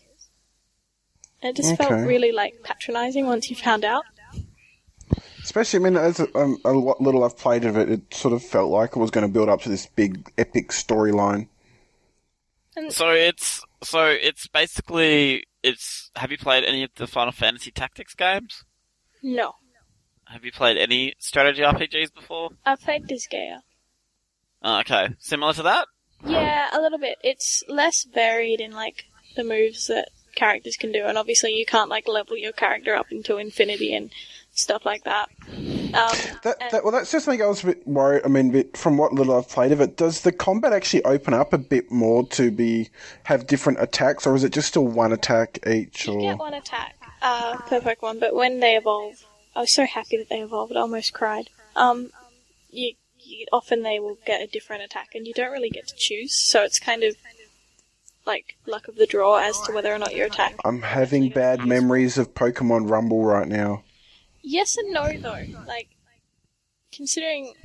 It just felt really, like, patronising once you found out. Especially, I mean, as a little I've played of it, it sort of felt like it was going to build up to this big, epic storyline. So it's basically, have you played any of the Final Fantasy Tactics games? No. Have you played any strategy RPGs before? I've played Disgaea. Oh, okay. Similar to that? Yeah, a little bit. It's less varied in, like, the moves that characters can do, and obviously you can't like level your character up into infinity and stuff like that. That's just something I was a bit worried. I mean, from what little I've played of it, does the combat actually open up a bit more to have different attacks, or is it just still one attack each? You get one attack per Pokemon, but when they evolve, I was so happy that they evolved. I almost cried. Often they will get a different attack, and you don't really get to choose. So it's kind of like luck of the draw as to whether or not you're attacked. I'm having bad memories of Pokemon Rumble right now. Yes and no, though. Like, considering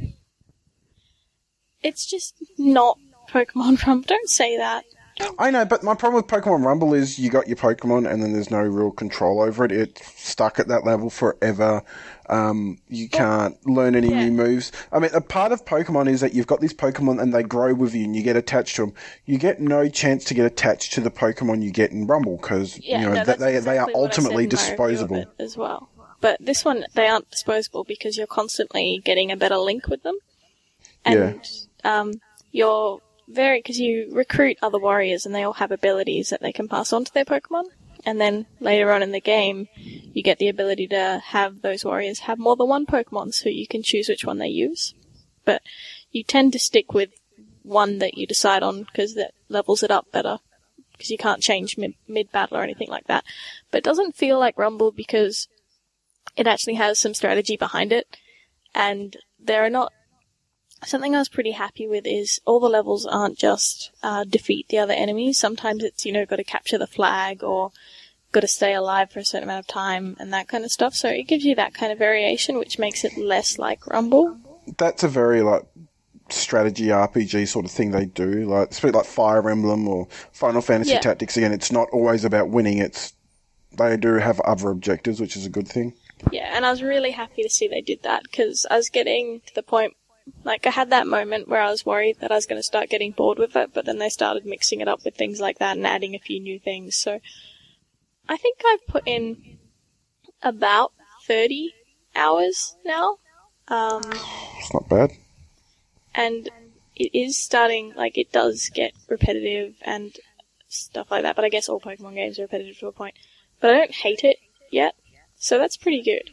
it's just not Pokemon Rumble. Don't say that. I know, but my problem with Pokemon Rumble is you got your Pokemon and then there's no real control over it. It's stuck at that level forever. You can't learn any new moves. I mean, a part of Pokemon is that you've got these Pokemon and they grow with you and you get attached to them. You get no chance to get attached to the Pokemon you get in Rumble because they are ultimately disposable as well. But this one, they aren't disposable because you're constantly getting a better link with them. And you're because you recruit other warriors and they all have abilities that they can pass on to their Pokemon. And then later on in the game, you get the ability to have those warriors have more than one Pokemon, so you can choose which one they use. But you tend to stick with one that you decide on because that levels it up better. Because you can't change mid-battle or anything like that. But it doesn't feel like Rumble because it actually has some strategy behind it. And there are not... Something I was pretty happy with is all the levels aren't just defeat the other enemies. Sometimes it's, got to capture the flag or got to stay alive for a certain amount of time and that kind of stuff. So it gives you that kind of variation, which makes it less like Rumble. That's a very, strategy RPG sort of thing they do. It's a bit like Fire Emblem or Final Fantasy Tactics. Again, it's not always about winning. They do have other objectives, which is a good thing. Yeah, and I was really happy to see they did that because I was getting to the point I had that moment where I was worried that I was going to start getting bored with it, but then they started mixing it up with things like that and adding a few new things. So I think I've put in about 30 hours now. It's not bad. And it is starting, it does get repetitive and stuff like that, but I guess all Pokemon games are repetitive to a point. But I don't hate it yet, so that's pretty good.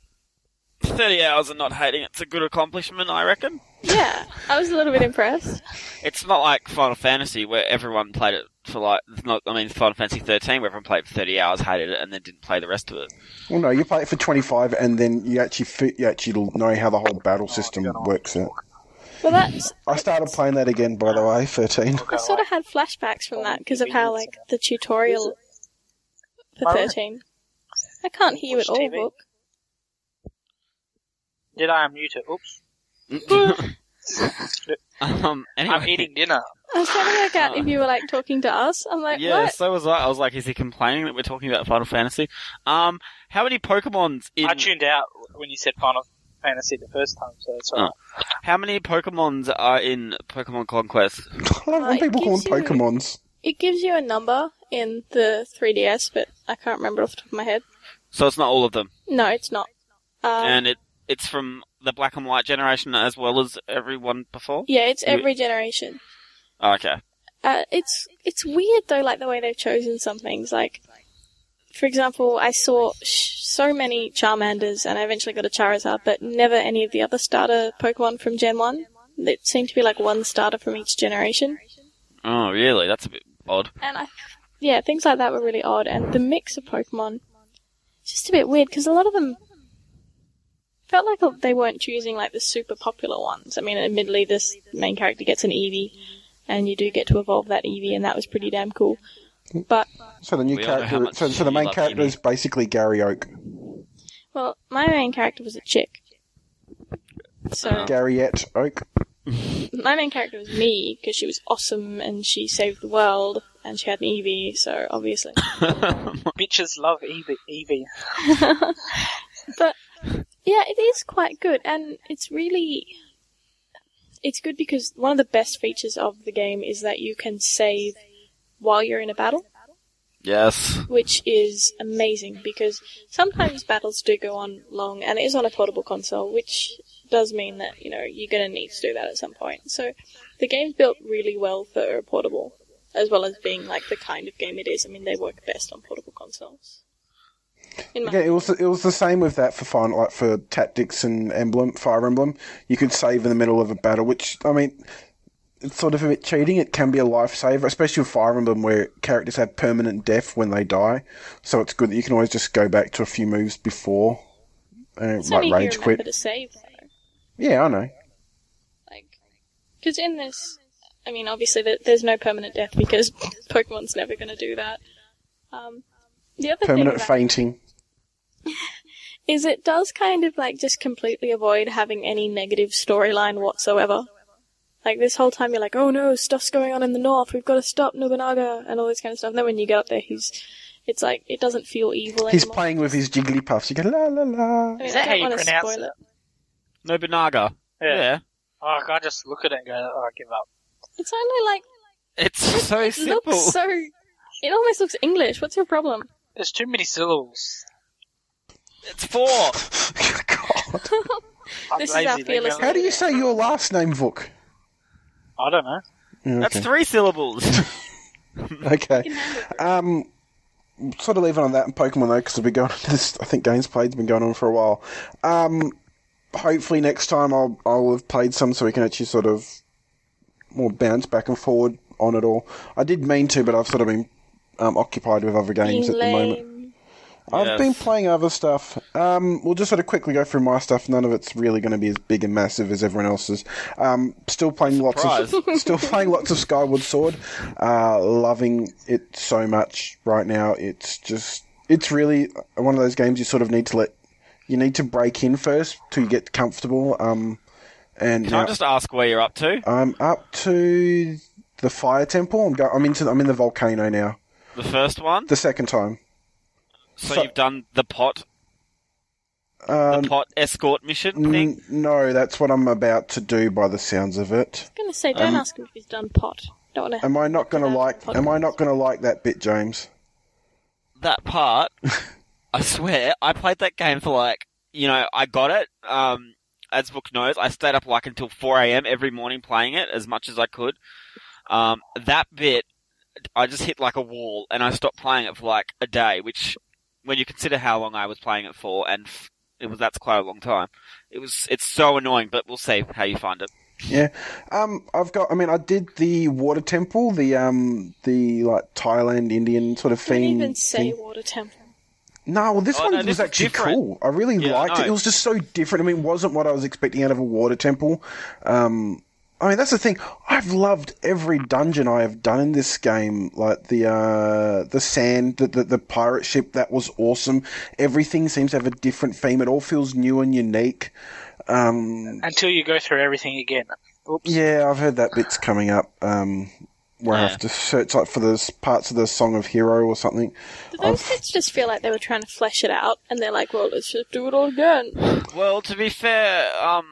30 hours and not hating it's a good accomplishment, I reckon. Yeah, I was a little bit impressed. It's not like Final Fantasy where everyone played it for Final Fantasy 13 where everyone played for 30 hours, hated it, and then didn't play the rest of it. Well, no, you play it for 25 and then you actually know how the whole battle system works out. Well, I started playing that again, by the way, 13. I sort of had flashbacks from that because of how, the tutorial for 13. I can't hear you at all, Book. Did I unmute it? Oops. Anyway. I'm eating dinner. I was trying to work out if you were talking to us. I'm like, yeah, what? so was I. I was like, is he complaining that we're talking about Final Fantasy? How many Pokemons in... I tuned out when you said Final Fantasy the first time, so that's alright. How many Pokemons are in Pokemon Conquest? I love when people call them Pokemons. It gives you a number in the 3DS, but I can't remember off the top of my head. So it's not all of them? No, it's not. And it's from the black and white generation as well as everyone before? Yeah, it's every generation. Oh, okay. It's weird though, the way they've chosen some things. For example, I saw so many Charmanders, and I eventually got a Charizard, but never any of the other starter Pokemon from Gen 1. It seemed to be one starter from each generation. Oh, really? That's a bit odd. And things like that were really odd. And the mix of Pokemon, just a bit weird, because a lot of them felt like they weren't choosing the super popular ones. I mean, admittedly, this main character gets an Eevee, and you do get to evolve that Eevee, and that was pretty damn cool. But so the new character, so the main character is basically Gary Oak. Well, my main character was a chick. So Garyette Oak. My main character was me because she was awesome and she saved the world and she had an Eevee, so obviously. Bitches love Eevee. But yeah, it is quite good, and it's good because one of the best features of the game is that you can save while you're in a battle. Yes. Which is amazing because sometimes battles do go on long, and it is on a portable console, which does mean that, you're going to need to do that at some point. So the game's built really well for a portable, as well as being the kind of game it is. I mean, they work best on portable consoles. Yeah, it was the same with that for for Tactics and Fire Emblem. You could save in the middle of a battle, which, I mean, it's sort of a bit cheating. It can be a lifesaver, especially with Fire Emblem where characters have permanent death when they die. So it's good that you can always just go back to a few moves before, rage quit. To save, though. Yeah, I know. Because in this, I mean, obviously there's no permanent death because Pokemon's never going to do that. The other Permanent thing fainting. is it does kind of like just completely avoid having any negative storyline whatsoever. Like this whole time you're like, oh no, stuff's going on in the north, we've got to stop Nobunaga and all this kind of stuff. And then when you get up there, it's like, it doesn't feel evil He's anymore. playing with his Jigglypuffs. You go, la la la. I mean, Is that I how don't you wanna pronounce spoil it? Nobunaga. Yeah. Yeah. Oh, I just look at it and go, oh, I give up. It's only like, It's so it simple. looks so, it almost looks English. What's your problem? There's too many syllables. It's 4. God. I'm This is lazy, our they fearless go- How do you say your last name, Vuk? I don't know. Yeah, That's okay. 3 syllables. Okay. Sort of leaving on that and Pokemon though, because we've been going on this. I think games played's been going on for a while. Hopefully next time I'll have played some so we can actually sort of more bounce back and forward on it all. I did mean to, but I've sort of been occupied with other games Being at the moment. lame. I've Yes. been playing other stuff. We'll just sort of quickly go through my stuff. None of it's really going to be as big and massive as everyone else's. Still playing lots of Skyward Sword. Loving it so much right now. It's really one of those games you sort of need to break in first to get comfortable. And Can I just ask where you're up to? I'm up to the Fire Temple. I'm in the volcano now. The first one? The second time. So you've done the pot escort mission thing? No, that's what I'm about to do by the sounds of it. I was going to say, don't ask him if he's done pot. Don't want to. Am I not going to like that bit, James? That part, I swear, I played that game for I got it. As Vuk knows, I stayed up until 4 a.m. every morning playing it as much as I could. That bit, I just hit a wall and I stopped playing it for a day, which, when you consider how long I was playing it for, and that's quite a long time. It's so annoying, but we'll see how you find it. Yeah. I did the water temple, the Thailand Indian sort of Don't theme. even say water temple. No, well, this one no, was this is actually different. cool. I really liked it. It was just so different. I mean, it wasn't what I was expecting out of a water temple. That's the thing. I've loved every dungeon I have done in this game. Like the sand, the pirate ship, that was awesome. Everything seems to have a different theme. It all feels new and unique. Until you go through everything again. Oops. Yeah, I've heard that bit's coming up. Where I have to search for those parts of the Song of Hero or something. Did those bits just feel like they were trying to flesh it out, and they're like, well, let's just do it all again? Well, to be fair,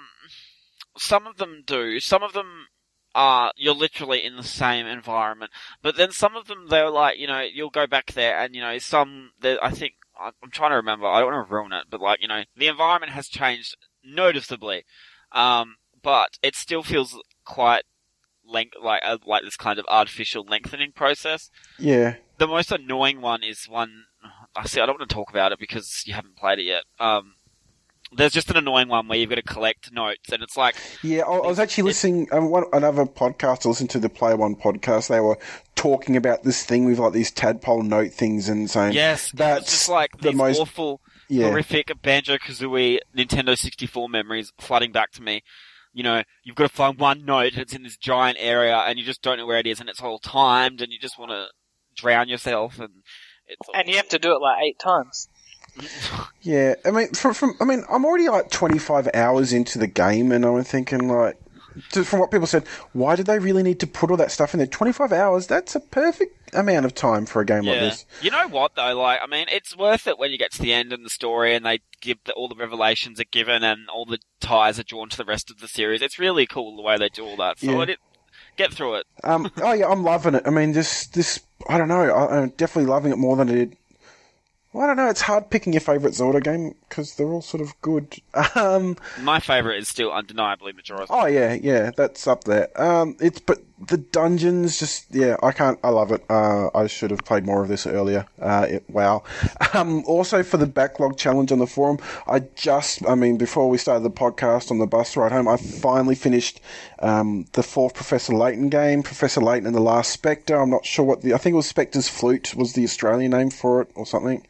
some of them do. Some of them are, you're literally in the same environment. But then some of them, they're you'll go back there and, I think, I'm trying to remember, I don't want to ruin it, but the environment has changed noticeably. But it still feels quite like this kind of artificial lengthening process. Yeah. The most annoying one is one, I don't want to talk about it because you haven't played it yet. There's just an annoying one where you've got to collect notes, and it's like... Yeah, I was actually listening... another podcast, I listened to the Player One podcast, they were talking about this thing with these tadpole note things and saying... Yes, that's it's just the these most awful, horrific Banjo-Kazooie Nintendo 64 memories flooding back to me. You've got to find one note, and it's in this giant area, and you just don't know where it is, and it's all timed, and you just want to drown yourself, and... And you have to do it 8 times. Yeah, I mean, I'm already 25 hours into the game, and I'm thinking from what people said, why did they really need to put all that stuff in there? 25 hours, that's a perfect amount of time for a game like this. You know what, though? It's worth it when you get to the end of the story and they give all the revelations are given and all the ties are drawn to the rest of the series. It's really cool the way they do all that. So get through it. I'm loving it. I mean, this I don't know, I'm definitely loving it more than I did. Well, I don't know, it's hard picking your favourite Zelda game, because they're all sort of good. My favourite is still undeniably Majora's. Oh, yeah, that's up there. But the dungeons, I love it. I should have played more of this earlier. Wow. Also for the backlog challenge on the forum, before we started the podcast on the bus ride home, I finally finished, the fourth Professor Layton game, Professor Layton and the Last Spectre. I'm not sure I think it was Spectre's Flute was the Australian name for it, or something.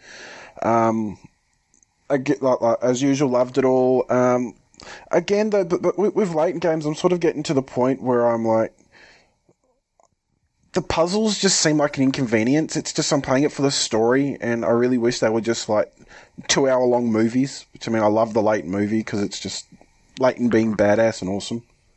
I get, as usual, loved it all. Again, though, but with Layton games, I'm sort of getting to the point where I'm the puzzles just seem like an inconvenience. It's just I'm playing it for the story, and I really wish they were just like 2-hour-long movies. Which, I mean, I love the Layton movie because it's just Layton being badass and awesome.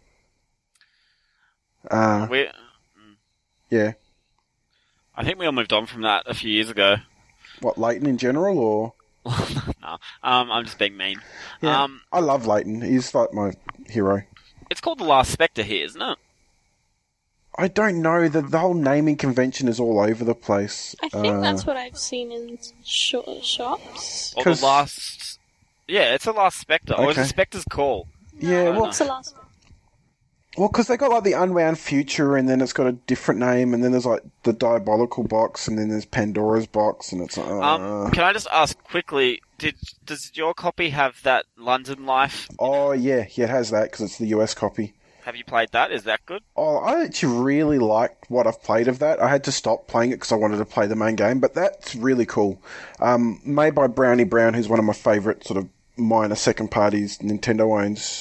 Yeah. I think we all moved on from that a few years ago. What, Layton in general, or? No, I'm just being mean. Yeah, I love Layton. He's like my hero. It's called The Last Spectre here, isn't it? I don't know. The whole naming convention is all over the place. I think that's what I've seen in shops. Or The Last... Yeah, it's The Last Spectre. Okay. Or is it Spectre's Call? Yeah, well... What's The Last Spectre? Well, because they got like the Unwound Future, and then it's got a different name, and then there's like the Diabolical box, and then there's Pandora's box, and it's like... Can I just ask quickly, does your copy have that London Life? Oh, yeah, it has that, because it's the US copy. Have you played that? Is that good? Oh, I actually really liked what I've played of that. I had to stop playing it because I wanted to play the main game, but that's really cool. Made by Brownie Brown, who's one of my favourite sort of minor second parties Nintendo owns.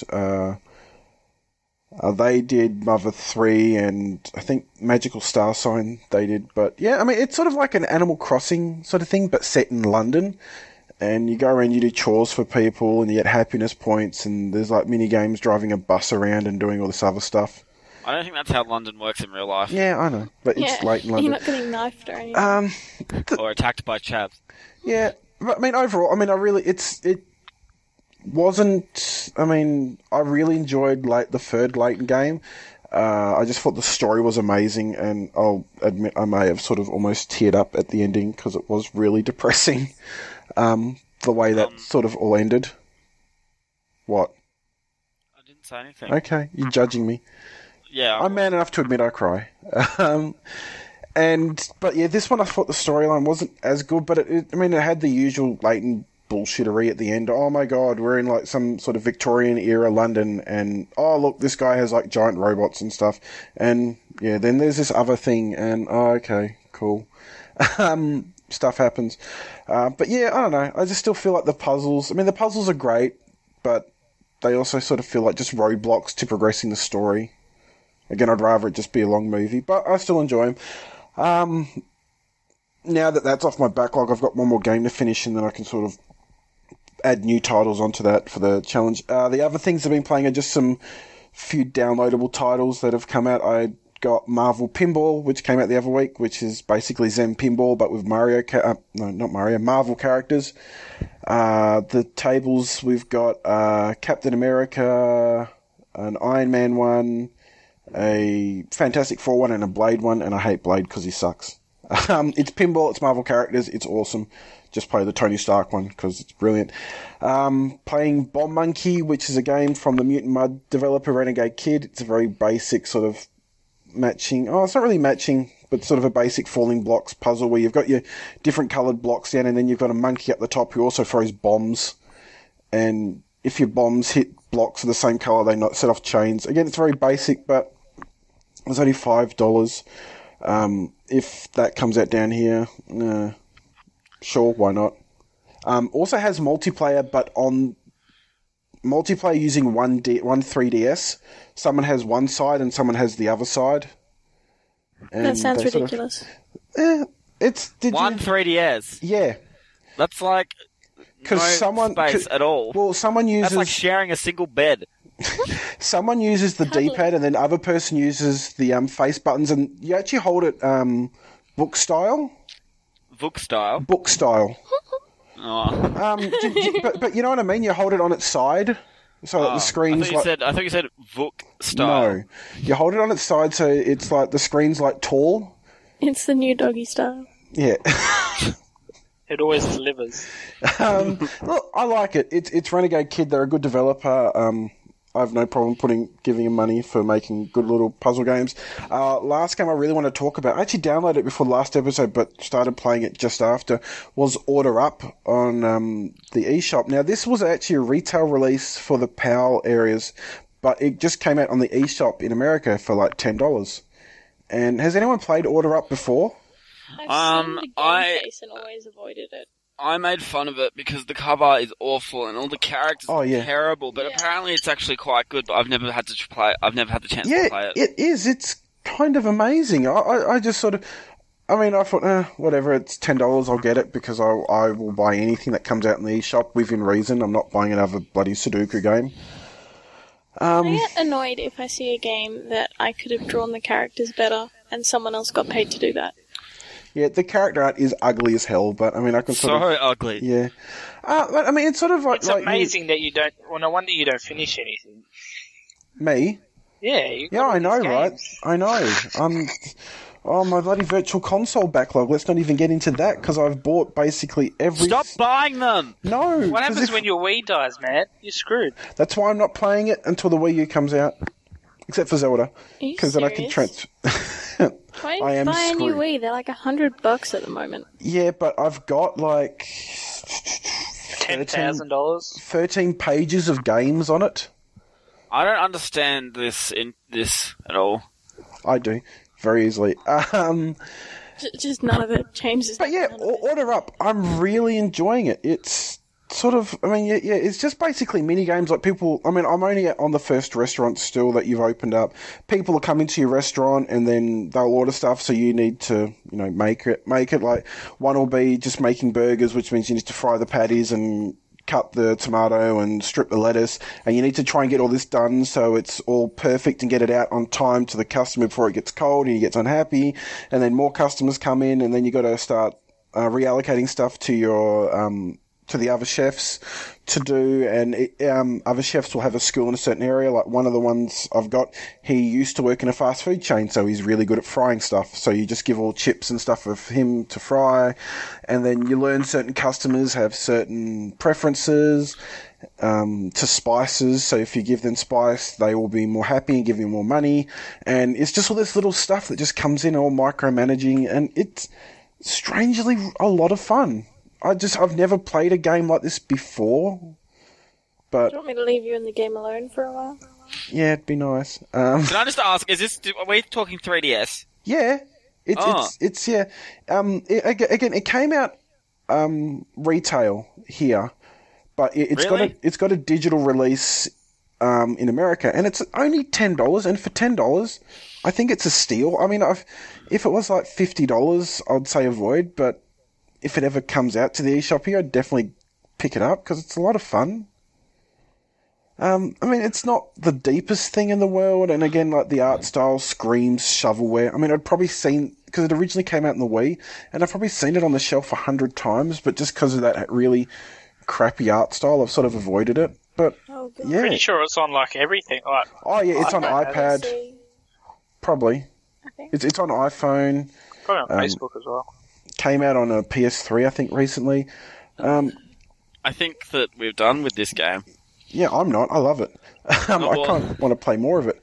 They did Mother 3 and I think Magical Star Sign they did. But yeah, I mean, it's sort of like an Animal Crossing sort of thing, but set in London. And you go around, you do chores for people, and you get happiness points, and there's like mini games driving a bus around and doing all this other stuff. I don't think that's how London works in real life. Yeah, I know, but it's late in London. You're not getting knifed or anything. Or attacked by chavs. Yeah, but I mean, overall, I mean, it wasn't. I mean, I really enjoyed the third Layton game. I just thought the story was amazing, and I'll admit I may have sort of almost teared up at the ending because it was really depressing. The way that sort of all ended. What? I didn't say anything. Okay, you're judging me. Yeah. I'm man enough to admit I cry. But yeah, this one I thought the storyline wasn't as good, but it had the usual Layton bullshittery at the end. Oh my god, we're in like some sort of Victorian era London, and oh look, this guy has like giant robots and stuff. And yeah, then there's this other thing, and oh, okay, cool. Stuff happens. But yeah, I don't know. I just still feel like the puzzles are great, but they also sort of feel like just roadblocks to progressing the story. Again, I'd rather it just be a long movie, but I still enjoy them. Now that that's off my backlog, I've got one more game to finish, and then I can sort of add new titles onto that for the challenge. The other things I've been playing are just some few downloadable titles that have come out. I got Marvel Pinball, which came out the other week, which is basically Zen Pinball, but with Marvel characters. The tables, we've got Captain America, an Iron Man one, a Fantastic Four one, and a Blade one, and I hate Blade because he sucks. It's pinball, it's Marvel characters, it's awesome. Just play the Tony Stark one because it's brilliant. Playing Bomb Monkey, which is a game from the Mutant Mud developer Renegade Kid. It's a very basic sort of matching. Oh, it's not really matching, but sort of a basic falling blocks puzzle where you've got your different coloured blocks down, and then you've got a monkey at the top who also throws bombs. And if your bombs hit blocks of the same colour, they not set off chains. Again, it's very basic, but it's only $5. If that comes out down here, sure, why not? Also has multiplayer, but on multiplayer using one 3DS. Someone has one side and someone has the other side. And that sounds ridiculous. It's 3DS. Yeah, that's like no space at all. Well, someone uses that's like sharing a single bed. Someone uses the D-pad, and then the other person uses the face buttons, and you actually hold it book style. Book style. Book style. Oh. But you know what I mean? You hold it on its side, so that the screen's I thought you said Book style. No, you hold it on its side, so it's like the screen's like tall. It's the new doggy style. Yeah. It always delivers. Look, I like it. It's Renegade Kid. They're a good developer. I have no problem giving them money for making good little puzzle games. Last game I really want to talk about, I actually downloaded it before the last episode, but started playing it just after, was Order Up on the eShop. Now, this was actually a retail release for the PAL areas, but it just came out on the eShop in America for like $10. And has anyone played Order Up before? I've seen the game face and always avoided it. I made fun of it because the cover is awful and all the characters are terrible. But apparently, it's actually quite good. But I've never had to play. I've never had the chance to play it. It is. It's kind of amazing. I just sort of, I mean, I thought, whatever, it's $10, I'll get it, because I will buy anything that comes out in the eShop within reason. I'm not buying another bloody Sudoku game. I get annoyed if I see a game that I could have drawn the characters better and someone else got paid to do that. Yeah, the character art is ugly as hell, but I mean, I can sort of... So ugly. Yeah. But I mean, it's sort of like... It's amazing that you don't... Well, no wonder you don't finish anything. Me? Yeah, I know, right? I know. Oh, my bloody Virtual Console backlog. Let's not even get into that, because I've bought basically every... Stop buying them! No! What happens when your Wii dies, man? You're screwed. That's why I'm not playing it until the Wii U comes out. Except for Zelda. Because then I can transfer... Why don't you buy a new Wii? They're like $100 at the moment. Yeah, but I've got like... $10,000? 13 pages of games on it. I don't understand this at all. I do. Very easily. Just none of it changes. But yeah, Order Up. I'm really enjoying it. It's sort of, I mean, yeah, it's just basically mini games. Like people, I mean, I'm only on the first restaurant still that you've opened up. People will come into your restaurant and then they'll order stuff, so you need to, make it. Like one will be just making burgers, which means you need to fry the patties and cut the tomato and strip the lettuce, and you need to try and get all this done so it's all perfect and get it out on time to the customer before it gets cold and he gets unhappy, and then more customers come in, and then you got to start reallocating stuff to your to the other chefs to do, and other chefs will have a skill in a certain area. Like one of the ones I've got, he used to work in a fast food chain, so he's really good at frying stuff. So you just give all chips and stuff for him to fry, and then you learn certain customers have certain preferences to spices. So if you give them spice, they will be more happy and give you more money. And it's just all this little stuff that just comes in, all micromanaging, and it's strangely a lot of fun. I've never played a game like this before, but... Do you want me to leave you in the game alone for a while? Yeah, it'd be nice. Can I just ask, are we talking 3DS? Yeah. It's yeah. It came out, retail here, but it's got a digital release, in America, and it's only $10, and for $10, I think it's a steal. I mean, if it was like $50, I'd say avoid, but if it ever comes out to the eShop here, I'd definitely pick it up because it's a lot of fun. I mean, it's not the deepest thing in the world, and again, like the art style screams shovelware. I mean, I'd probably seen, because it originally came out in the Wii, and I've probably seen it on the shelf 100 times, but just because of that really crappy art style, I've sort of avoided it. But yeah, pretty sure it's on like everything. Like, it's on iPad, probably. I think it's on iPhone. Probably on Facebook as well. Came out on a PS3, I think, recently. I think that we're done with this game. Yeah, I'm not. I love it. I kind of want to play more of it.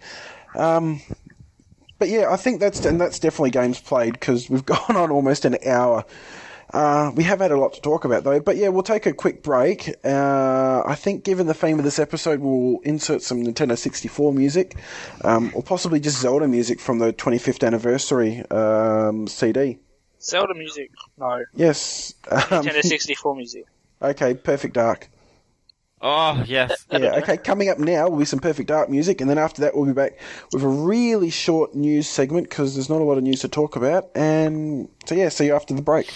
But yeah, I think that's definitely games played, because we've gone on almost an hour. We have had a lot to talk about, though. But yeah, we'll take a quick break. I think, given the theme of this episode, we'll insert some Nintendo 64 music, or possibly just Zelda music from the 25th anniversary CD. Zelda music? No. Yes. Nintendo 64 music. Okay, Perfect Dark. Oh, yes. Yeah, okay, coming up now will be some Perfect Dark music, and then after that we'll be back with a really short news segment, because there's not a lot of news to talk about, and so yeah, see you after the break.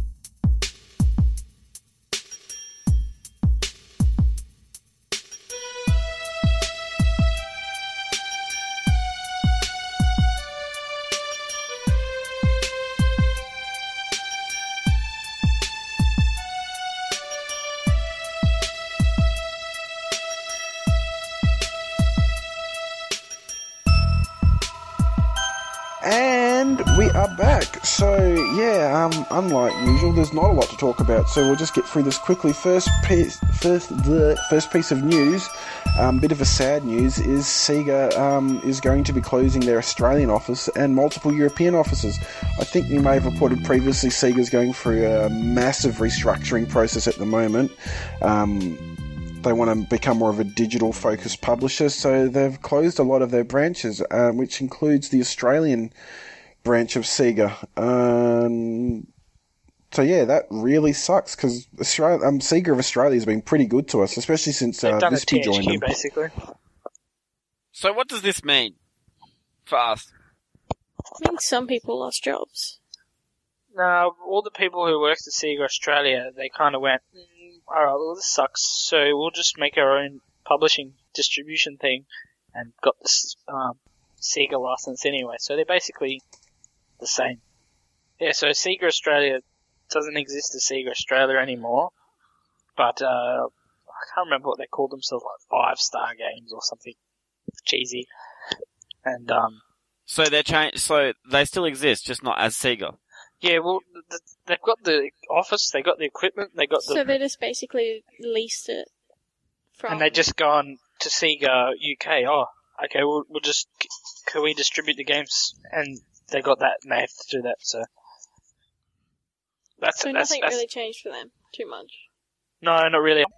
And we are back. So yeah, unlike usual, there's not a lot to talk about. So we'll just get through this quickly. First piece of news, bit of a sad news, is Sega is going to be closing their Australian office and multiple European offices. I think we may have reported previously Sega's going through a massive restructuring process at the moment. They want to become more of a digital-focused publisher, so they've closed a lot of their branches, which includes the Australian branch of Sega. So yeah, that really sucks, because Sega of Australia has been pretty good to us, especially since Bispy joined them. Basically. So what does this mean for us? I think some people lost jobs. No, all the people who worked at Sega Australia, they kind of went, alright, well this sucks, so we'll just make our own publishing distribution thing, and got this Sega license anyway, so they're basically the same. Yeah, so Sega Australia doesn't exist as Sega Australia anymore, but I can't remember what they called themselves, like 5-Star Games or something cheesy. And So they're so they still exist, just not as Sega. yeah, well, they've got the office, they got the equipment, they got the... So they just basically leased it from... And they just gone to Sega UK, oh, okay, we'll just... Can we distribute the games? And they got that, and they have to do that, so... So nothing really changed for them too much. No, not really.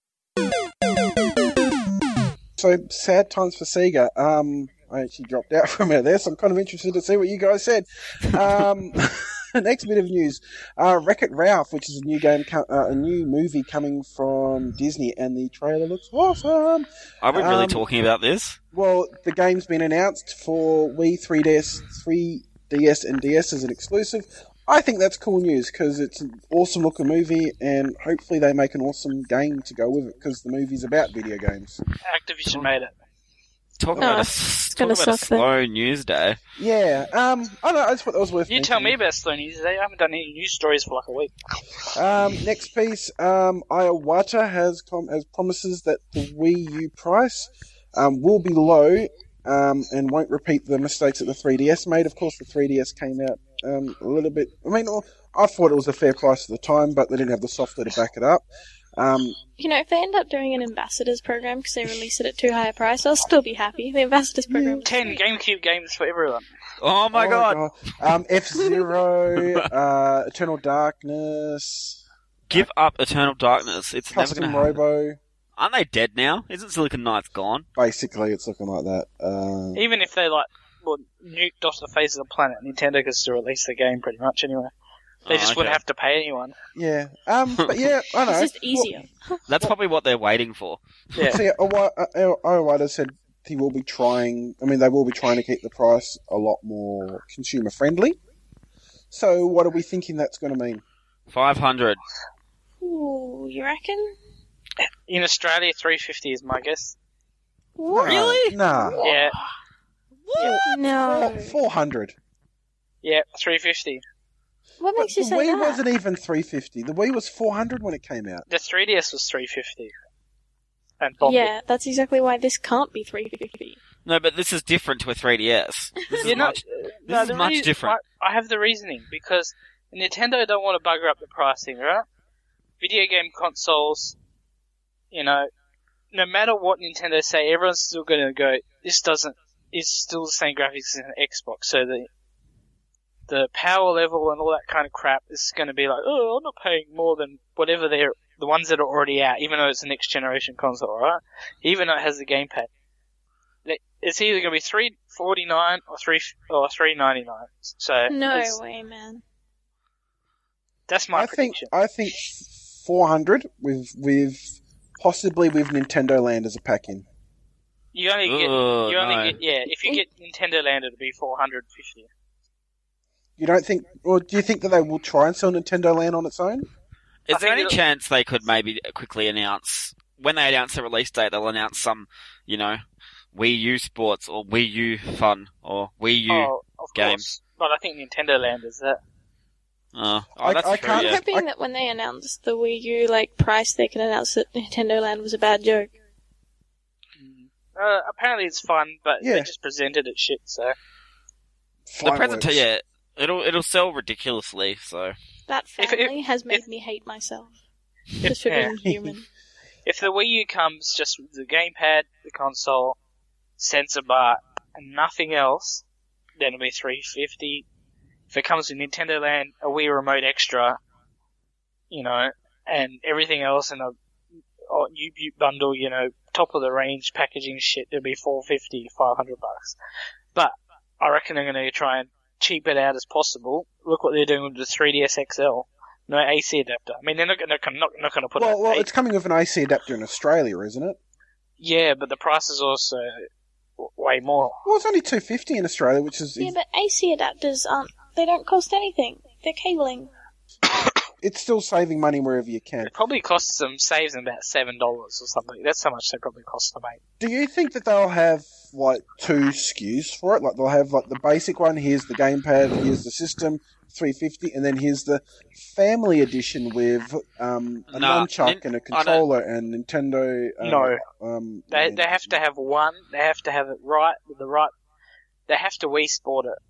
So, sad times for Sega. I actually dropped out from out there, so I'm kind of interested to see what you guys said. Next bit of news. Wreck-It Ralph, which is a new game, a new movie coming from Disney, and the trailer looks awesome. Are we really talking about this? Well, the game's been announced for Wii, 3DS and DS as an exclusive. I think that's cool news, because it's an awesome looking movie, and hopefully they make an awesome game to go with it, because the movie's about video games. Activision made it. Talking about a slow news day. Yeah, I don't know, I just thought that was worth You tell me about slow news day. I haven't done any news stories for like a week. Next piece, Iwata has promises that the Wii U price will be low and won't repeat the mistakes that the 3DS made. Of course, the 3DS came out a little bit... I mean, I thought it was a fair price at the time, but they didn't have the software to back it up. If they end up doing an Ambassadors program because they release it at too high a price, I'll still be happy. The Ambassadors program... 10 GameCube games for everyone. Oh my god! F-Zero, Eternal Darkness... Give up Eternal Darkness. It's Custom never going to happen. Robo... Aren't they dead now? Isn't Silicon Knights gone? Basically, it's looking like that. Even if they, nuked off the face of the planet, Nintendo could still release the game pretty much anyway. They just wouldn't have to pay anyone. Yeah. But yeah, I know. It's just easier. That's probably what they're waiting for. Yeah. See, Iwata said he will be trying... I mean, they will be trying to keep the price a lot more consumer-friendly. So what are we thinking that's going to mean? 500. Ooh, you reckon? In Australia, $350 is my guess. What? Really? Nah. Yeah. No. 400. Yeah, $350. What But makes you the say Wii that? wasn't even 350. The Wii was 400 when it came out. The 3DS was $350. And bombed Yeah, that's exactly why this can't be 350. No, but this is different to a 3DS. This is much different. I have the reasoning, because Nintendo don't want to bugger up the pricing, right? Video game consoles, no matter what Nintendo say, everyone's still going to go, it's still the same graphics as an Xbox, so the power level and all that kind of crap is going to be like, oh, I'm not paying more than whatever the ones that are already out, even though it's a next generation console, right? Even though it has the gamepad. It's either going to be $349 or $399. So No way, man. That's my prediction. I think 400 with possibly with Nintendo Land as a pack-in. You only get if you get Nintendo Land, it'll be $450. You don't think, or do you think that they will try and sell Nintendo Land on its own? Is there any chance they could maybe quickly announce, when they announce the release date, they'll announce some, Wii U Sports or Wii U Fun or Wii U games? But I think Nintendo Land is that. That's I true, can't- yeah. I'm hoping that when they announce the Wii U price, they can announce that Nintendo Land was a bad joke. Apparently it's fun, but Yeah. they just presented it shit, so. The presentation, it'll sell ridiculously, so. That family has made me hate myself. Just for being human. If the Wii U comes just with the gamepad, the console, sensor bar, and nothing else, then it'll be $350. If it comes with Nintendo Land, a Wii Remote Extra, and everything else in a U-Boot bundle, top of the range packaging shit, it'll be $450, $500. But I reckon they're going to try and cheap it out as possible. Look what they're doing with the 3DS XL. No AC adapter. I mean, they're not going to put Well, it's coming with an AC adapter in Australia, isn't it? Yeah, but the price is also way more. Well, it's only $250 in Australia, which is... Yeah, but AC adapters they don't cost anything. They're cabling. It's still saving money wherever you can. It probably saves them about $7 or something. That's how much they probably cost to make. Do you think that they'll have, like, 2 SKUs for it? Like, they'll have, like, the basic one, here's the gamepad, here's the system, $350, and then here's the family edition with a nunchuck and a controller and Nintendo... no. They have to have one. They have to have it right with the right... They have to Wii Sport it.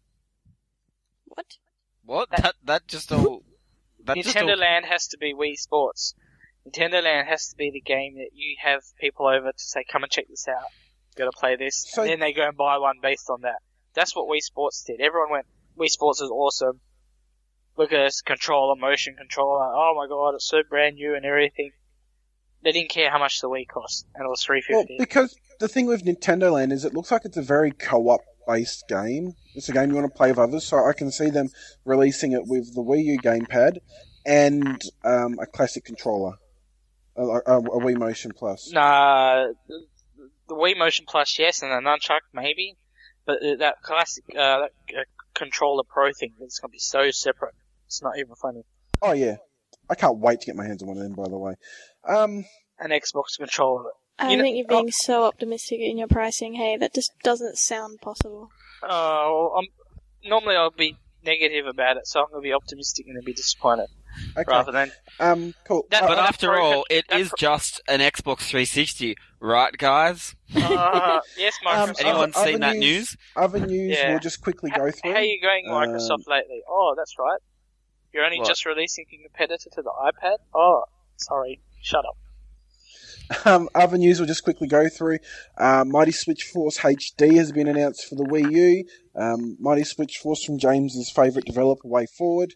What? That just all... Nintendo Land has to be Wii Sports. Nintendo Land has to be the game that you have people over to say, come and check this out. Gotta play this. So, and then they go and buy one based on that. That's what Wii Sports did. Everyone went, Wii Sports is awesome. Look at this controller, motion controller. Oh my god, it's so brand new and everything. They didn't care how much the Wii cost. And it was $350. Well, because the thing with Nintendo Land is it looks like it's a very co-op based game. It's a game you want to play with others, so I can see them releasing it with the Wii U gamepad and a classic controller, a Wii Motion Plus. Nah, the Wii Motion Plus, yes, and a nunchuck, maybe, but that classic controller Pro thing, it's going to be so separate. It's not even funny. Oh yeah, I can't wait to get my hands on one of them. By the way, an Xbox controller. I think you're being so optimistic in your pricing. Hey, that just doesn't sound possible. Normally I'll be negative about it, so I'm going to be optimistic and then be disappointed. Okay. Rather than... cool. But after all, it is just an Xbox 360, right, guys? Yes, Microsoft. Anyone seen that news? Other news we'll just quickly go through. How are you going, Microsoft, lately? Oh, that's right. You're only just releasing a competitor to the iPad? Oh, sorry. Shut up. Other news we'll just quickly go through. Mighty Switch Force HD has been announced for the Wii U. Mighty Switch Force from James's favourite developer, WayForward.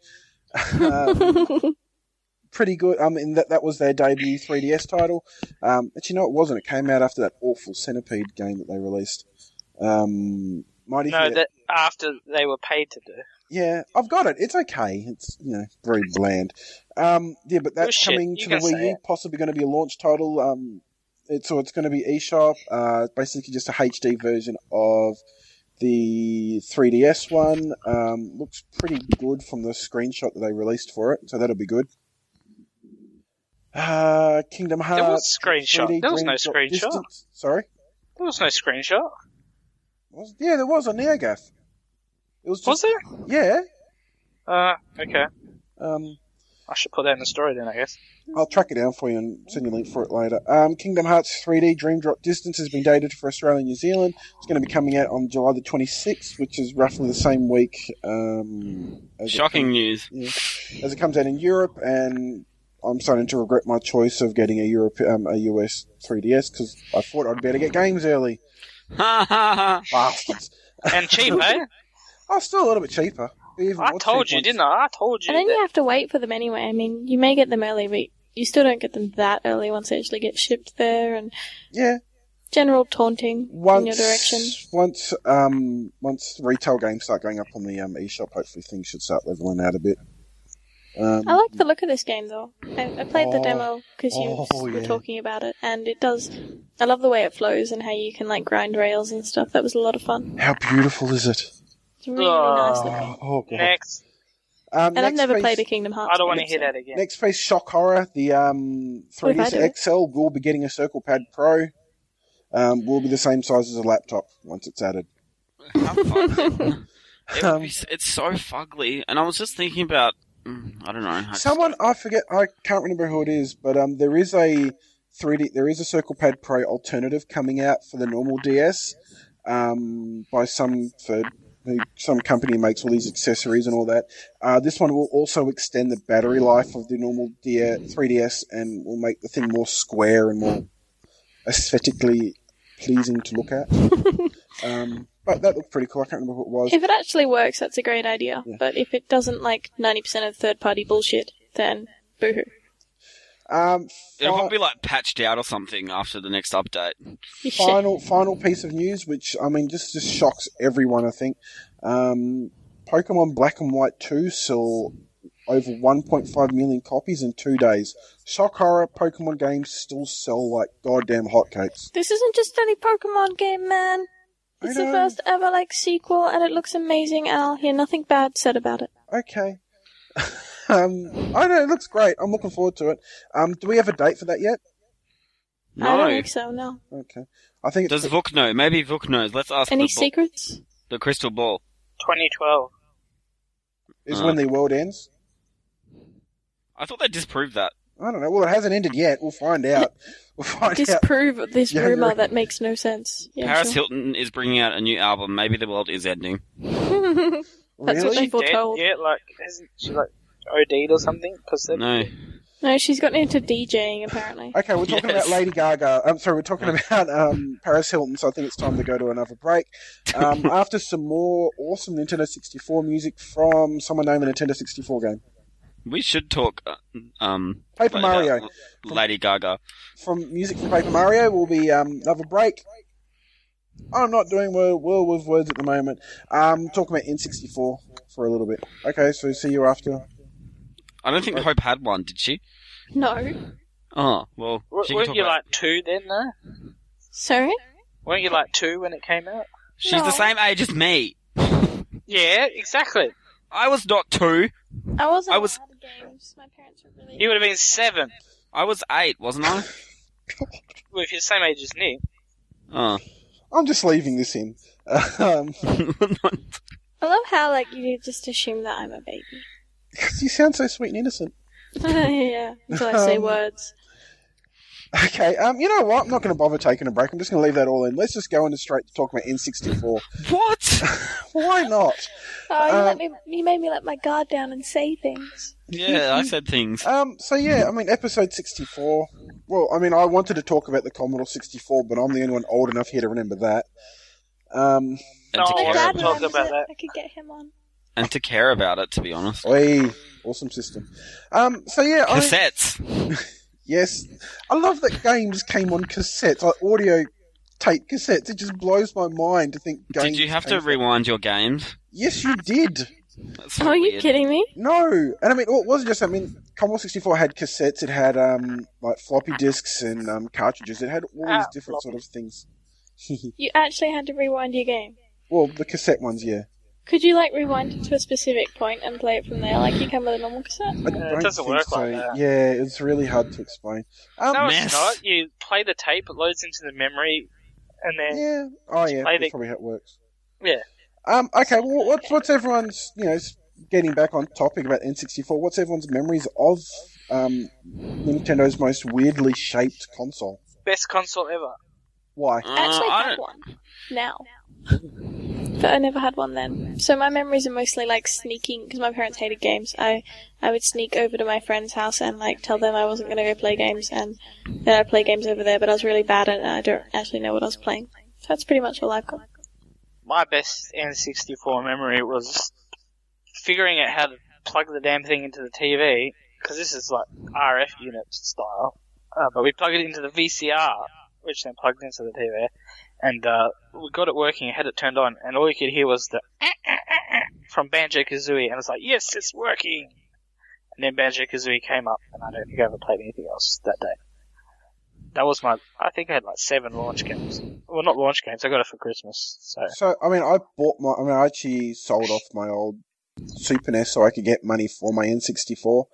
Pretty good. That was their debut 3DS title. Actually, no, it wasn't. It came out after that awful Centipede game that they released. That after they were paid to do. Yeah, I've got it. It's okay. It's, very bland. But that's coming to the Wii U, possibly going to be a launch title. It's going to be eShop, basically just a HD version of the 3DS one. Looks pretty good from the screenshot that they released for it, so that'll be good. Kingdom Hearts. There was a screenshot. There was no screenshot. Distance. Sorry? There was no screenshot. Yeah, there was on NeoGAF. Was there? Yeah. Okay. I should put that in the story then, I guess. I'll track it down for you and send you a link for it later. Kingdom Hearts 3D Dream Drop Distance has been dated for Australia and New Zealand. It's going to be coming out on July the 26th, which is roughly the same week. Shocking news. Yeah, as it comes out in Europe, and I'm starting to regret my choice of getting a US 3DS because I thought I'd better get games early. Bastards. And cheap, eh? Oh, still a little bit cheaper. I told you, didn't I? I told you. And then you have to wait for them anyway. I mean, you may get them early, but you still don't get them that early once they actually get shipped there. And general taunting in your direction. Once retail games start going up on the eShop, hopefully things should start leveling out a bit. I like the look of this game, though. I played the demo because you were talking about it, and it does. I love the way it flows and how you can grind rails and stuff. That was a lot of fun. How beautiful is it? It's really nice looking. Oh, God. Next. And I've never played a Kingdom Hearts. I don't want to hear that again. Next phase, Shock Horror. The 3DS XL will be getting a Circle Pad Pro. Will be the same size as a laptop once it's added. How fugly. It's so fugly. And I was just thinking about... I don't know. I can't remember who it is, but there is a Circle Pad Pro alternative coming out for the normal DS by some company who makes all these accessories and all that. This one will also extend the battery life of the normal 3DS and will make the thing more square and more aesthetically pleasing to look at. But that looked pretty cool. I can't remember what it was. If it actually works, that's a great idea. Yeah. But if it doesn't, 90% of third-party bullshit, then boo-hoo. It'll probably patched out or something after the next update. Final piece of news, which, just shocks everyone, I think. Pokemon Black and White 2 saw over 1.5 million copies in 2 days. Shock horror, Pokemon games still sell like goddamn hotcakes. This isn't just any Pokemon game, man. It's the first ever, sequel, and it looks amazing, and I'll hear nothing bad said about it. Okay. I know, it looks great. I'm looking forward to it. Do we have a date for that yet? No. I don't think so, no. Okay. I think it's... Does Vuk know? Maybe Vuk knows. Let's ask Any secrets? The crystal ball. 2012. Is when the world ends? I thought they disproved that. I don't know. Well, it hasn't ended yet. We'll find out. Disprove this Yeah, rumor right. that makes no sense. Yeah, Paris sure. Hilton is bringing out a new album. Maybe the world is ending. That's what Really? they foretold. Yeah, hasn't she OD'd or something? No. No, she's gotten into DJing, apparently. Okay, we're talking about Lady Gaga. We're talking about Paris Hilton, so I think it's time to go to another break. After some more awesome Nintendo 64 music from someone named a Nintendo 64 game. We should talk Paper Mario. Lady Gaga. From music from Paper Mario will be another break. I'm not doing well with words at the moment. Talking about N64 for a little bit. Okay, so see you after. I don't think Hope had one, did she? No. Oh, well, she can Weren't talk you about... 2 then, though? Sorry? Weren't you 2 when it came out? She's No. the same age as me. Yeah, exactly. I was not 2. I wasn't I was- allowed games. My parents were really... You would have been 7. I was 8, wasn't I? Well, if you're the same age as Nick. Oh. I'm just leaving this in. I love how, you just assume that I'm a baby. You sound so sweet and innocent. Yeah, until I say words. Okay, you know what? I'm not going to bother taking a break. I'm just going to leave that all in. Let's just go into straight to talk about N64. What? Why not? Oh, you made me let my guard down and say things. Yeah, I said things. So yeah, episode 64. Well, I wanted to talk about the Commodore 64, but I'm the only one old enough here to remember that. And to No, My care dad talk remembers about it. that. I could get him on. and to care about it, to be honest. Oi, awesome system. So yeah, Cassettes. yes, I love that games came on cassettes, like audio tape cassettes. It just blows my mind to think games. Did you have to came from- rewind your games? Yes, you did. That's so Oh, are you weird. kidding me? No, and it wasn't just. Commodore 64 had cassettes. It had floppy disks and cartridges. It had all these different sort of things. You actually had to rewind your game. Well, the cassette ones, yeah. Could you rewind it to a specific point and play it from there, like you can with a normal cassette? I don't doesn't think work so. like that. Yeah, it's really hard to explain. No, Mess. it's not. You play the tape, it loads into the memory, and then Yeah. Oh, yeah. play That's the- probably how it works. yeah. Okay. Well, what's everyone's getting back on topic about N64? What's everyone's memories of Nintendo's most weirdly shaped console? Best console ever. Why? I actually I had don't- one. Now. But I never had one then. So my memories are mostly sneaking, because my parents hated games. I would sneak over to my friend's house and tell them I wasn't going to go play games, and then I'd play games over there, but I was really bad at it and I don't actually know what I was playing. So that's pretty much all I've got. My best N64 memory was figuring out how to plug the damn thing into the TV, because this is RF unit style, but we plugged it into the VCR, which then plugged into the TV, and we got it working, had it turned on, and all you could hear was the from Banjo-Kazooie, and I was like, yes, it's working! And then Banjo-Kazooie came up, and I don't think I ever played anything else that day. That was I think I had 7 launch games. Well, not launch games, I got it for Christmas, so. So, I actually sold off my old Super NES so I could get money for my N64,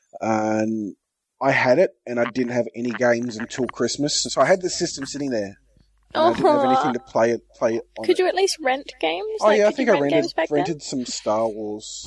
and I had it, and I didn't have any games until Christmas, so I had the system sitting there. And I didn't have anything to play it on. Could you at least rent games? Oh yeah, I could think you I rent games back rented some Star Wars.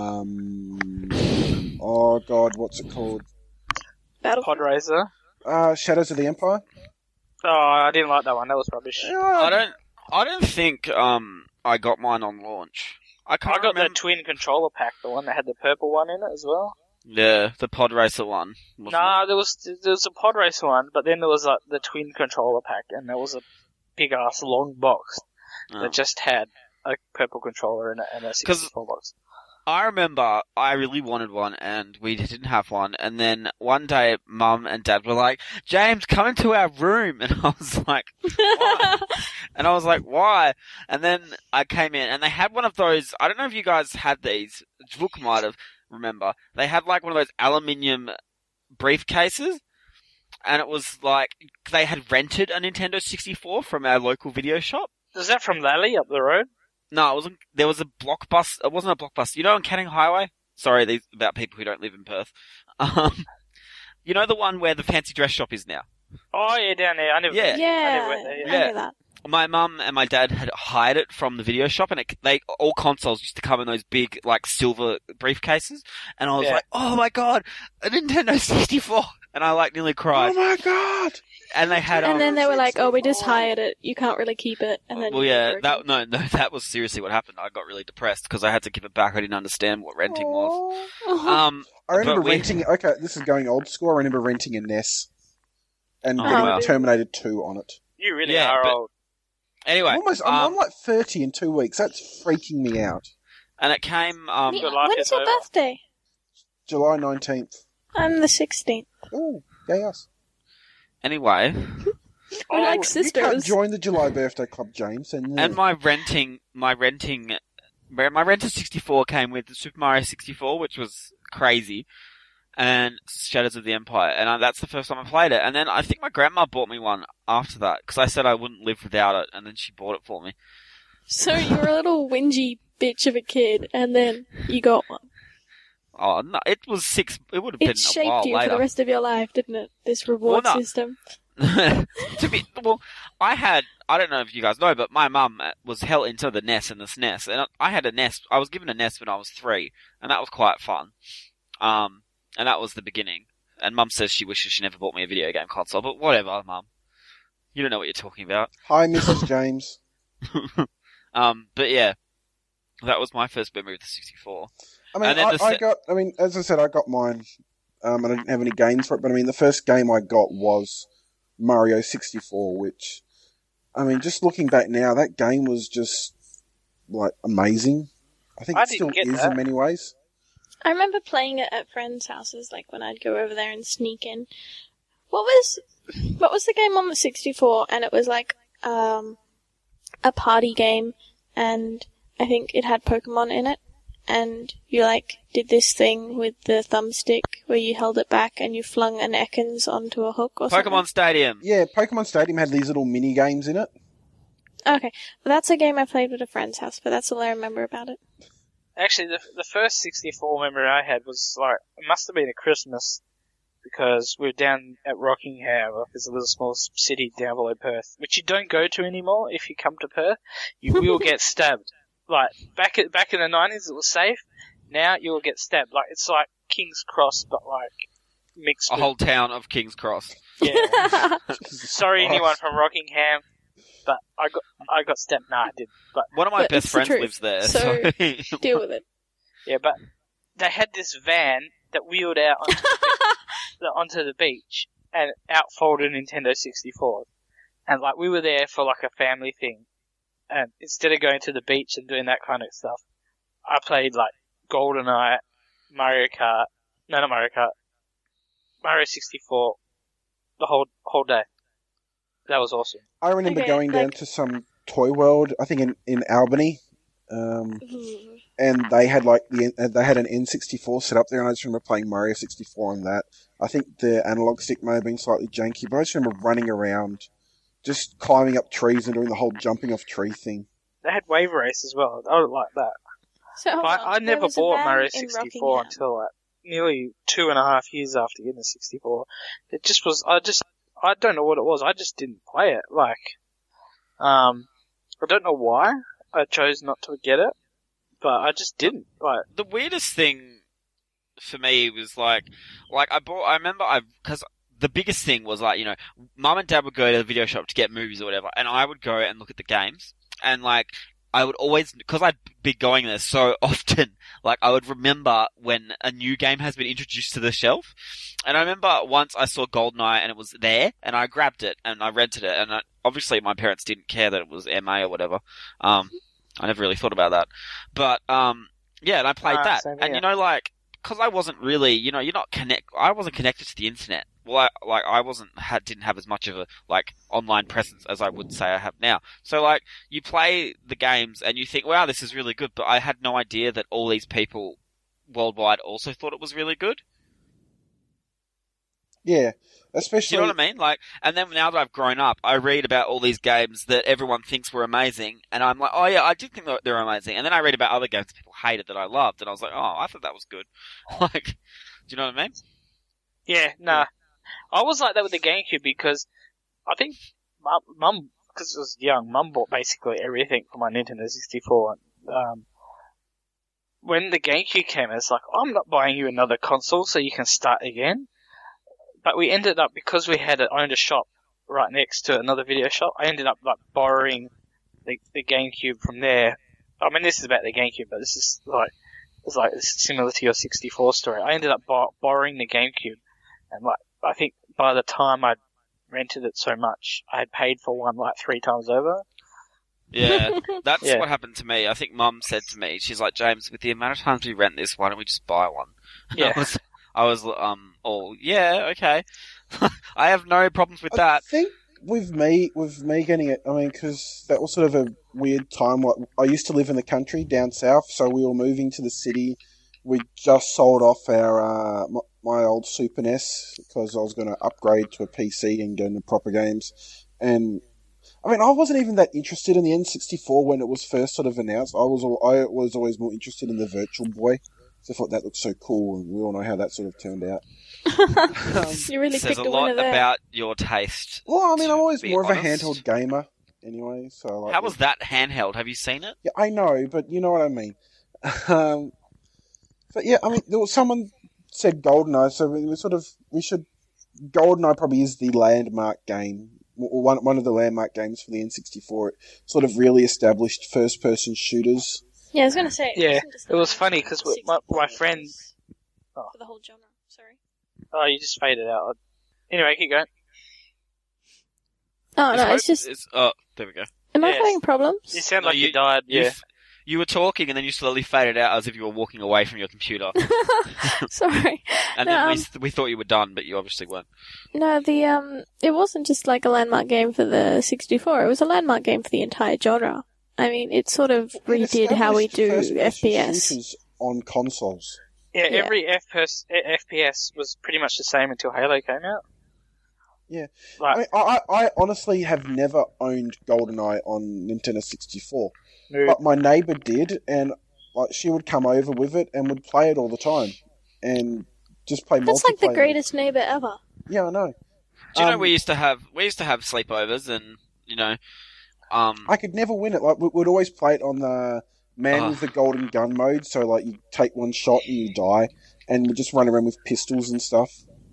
Oh god, what's it called? then? Pod Racer. Shadows of the Empire. Oh, I didn't like that one. That was rubbish. I don't think I got mine on launch. I I got remember. the twin controller pack, the one that had the purple one in it as well. Yeah, the Pod Racer one. wasn't Nah, there was a pod racer one, but then there was the twin controller pack, and there was a big ass long box it? Oh. that just had a purple controller in it and a 64 box. I remember I really wanted one and we didn't have one, and then one day Mum and Dad were like, James, come into our room, and I was like, why? And I was like, why? And then I came in and they had one of those, I don't know if you guys had these, Vuk might have, remember, they had like one of those aluminium briefcases, and it was like they had rented a Nintendo 64 from our local video shop. Is that from Lally up the road? No, it wasn't. There was a Blockbuster. It wasn't a Blockbuster. You know, on Canning Highway. Sorry, these about people who don't live in Perth. You know the one where the fancy dress shop is now. Oh yeah, down there. I never went there. I know that. My mum and my dad had hired it from the video shop, and all consoles used to come in those big, like, silver briefcases. And I was like, "Oh my god, a Nintendo 64!" And I like nearly cried. Oh my god! And they had, and then they were like, "Oh, we just hired it. You can't really keep it." And then that was seriously what happened. I got really depressed because I had to give it back. I didn't understand what renting was. I remember renting. Okay, this is going old school. I remember renting a NES and getting Terminator 2 on it. You really are old. Anyway, I'm like 30 in 2 weeks. That's freaking me out. And it came. When's your birthday? July 19th. I'm the 16th. Oh, yay us. Anyway, we're like sisters. You can't join the July birthday club, James. And my rented 64 came with the Super Mario 64, which was crazy, and Shadows of the Empire, and that's the first time I played it. And then I think my grandma bought me one after that because I said I wouldn't live without it, and then she bought it for me. So you were a little whingy bitch of a kid, and then you got one. Oh no! It was 6. It would have been a while later. It shaped you for the rest of your life, didn't it? This reward system. I don't know if you guys know, but my mum was hell into the NES and the SNES, and I had a NES. I was given a NES when I was 3, and that was quite fun. And that was the beginning. And Mum says she wishes she never bought me a video game console, but whatever, Mum. You don't know what you're talking about. Hi, Mrs. James. But yeah, that was my first memory of the 64. I mean, as I said, I got mine. I didn't have any games for it, but I mean, the first game I got was Mario 64, which, I mean, just looking back now, that game was just, like, amazing. I think it still is in many ways. I remember playing it at friends' houses, like when I'd go over there and sneak in. What was the game on the 64? And it was like a party game, and I think it had Pokemon in it. And you like did this thing with the thumbstick where you held it back and you flung an Ekans onto a hook or something. Pokemon Stadium. Yeah, Pokemon Stadium had these little mini games in it. Okay, well, that's a game I played at a friend's house, but that's all I remember about it. Actually, the first 64 memory I had was like, it must have been a Christmas, because we were down at Rockingham, like there's a little small city down below Perth, which you don't go to anymore if you come to Perth. You will get stabbed. Like, back in the 90s it was safe, now you will get stabbed. Like, it's like King's Cross, but like, mixed with... whole town of King's Cross. Yeah. Sorry anyone from Rockingham, but I got stabbed. No, I didn't. But one of my best friends lives there, so deal with it. Yeah, but they had this van that wheeled out onto the beach and outfolded Nintendo 64. And like, we were there for like a family thing. And instead of going to the beach and doing that kind of stuff, I played like GoldenEye, Mario Kart, no, not Mario Kart, Mario 64 the whole day. That was awesome. I remember going down to some Toy World, I think in Albany, and they had they had an N64 set up there, and I just remember playing Mario 64 on that. I think the analog stick may have been slightly janky, but I just remember running around, just climbing up trees and doing the whole jumping off tree thing. They had Wave Race as well. I would like that. So I never bought Mario 64 until like nearly 2.5 years after getting the 64. It just was. I don't know what it was. I just didn't play it. Like, I don't know why I chose not to get it, but I just didn't. Like, the weirdest thing for me was like because the biggest thing was like, you know, Mum and Dad would go to the video shop to get movies or whatever, and I would go and look at the games, and like, I would always, because I'd be going there so often, like, I would remember when a new game has been introduced to the shelf. And I remember once I saw GoldenEye and it was there, and I grabbed it and I rented it, and obviously my parents didn't care that it was MA or whatever. I never really thought about that. But, yeah, and I played that. And, you know, like, because I wasn't really, you know, I wasn't connected to the internet. Well, I didn't have as much of a, like, online presence as I would say I have now. So, like, you play the games and you think, wow, this is really good, but I had no idea that all these people worldwide also thought it was really good. Yeah, Do especially. you know what I mean? Like, and then now that I've grown up, I read about all these games that everyone thinks were amazing, and I'm like, oh yeah, I did think that they're amazing. And then I read about other games people hated that I loved, and I was like, oh, I thought that was good. Like, do you know what I mean? Yeah, nah. I was like that with the GameCube because I think Mum, because I was young, Mum bought basically everything for my Nintendo 64. When the GameCube came, it's like, I'm not buying you another console so you can start again. But we ended up, because we had owned a shop right next to another video shop, I ended up like borrowing the GameCube from there. I mean, this is about the GameCube, but this is like, it's like similar to your 64 story. I ended up borrowing the GameCube, and like, I think by the time I rented it so much, I had paid for one like 3 times over. Yeah, that's Yeah. what happened to me. I think Mum said to me, she's like, James, with the amount of times we rent this, why don't we just buy one? Yeah. I was, oh, yeah, okay. I have no problems with I that. think with me getting it, I mean, because that was sort of a weird time. Like, I used to live in the country down south, so we were moving to the city. We just sold off our my old Super NES because I was going to upgrade to a PC and get into proper games. And I mean, I wasn't even that interested in the N64 when it was first sort of announced. I was always more interested in the Virtual Boy. So I thought that looked so cool, and we all know how that sort of turned out. You really Says picked a a lot winner there. about your taste. Well, I mean, I'm always be more of a honest. handheld gamer anyway. So like, How was that handheld? Have you seen it? Yeah, I know, but you know what I mean. But yeah, I mean, there was someone said GoldenEye, so GoldenEye probably is the landmark game, or one of the landmark games for the N64. It sort of really established first-person shooters. Yeah, I was going to say. Yeah, wasn't just it was the funny because my 64, friend. it was Oh. For the whole genre. Sorry. Oh, you just faded out. Anyway, keep going. Oh, no, it's just. Oh, there we go. Am I Yes. having problems? You sound No, like you died. Yeah. You were talking and then you slowly faded out as if you were walking away from your computer. Sorry. And No, then we thought you were done, but you obviously weren't. No, it wasn't just like a landmark game for the 64. It was a landmark game for the entire genre. I mean, it sort of It redid how we do established first-person FPS. shooters on consoles. Yeah, Yeah. every FPS was pretty much the same until Halo came out. Yeah. Like, I mean, I honestly have never owned GoldenEye on Nintendo 64. no, But my neighbour did, and like she would come over with it and would play it all the time. And just play multiplayer. That's like the greatest neighbor ever. Yeah, I know. Do you know we used to have sleepovers and, you know, I could never win it. Like, we'd always play it on the man with the golden gun mode, so like you take one shot and you die, and we just run around with pistols and stuff.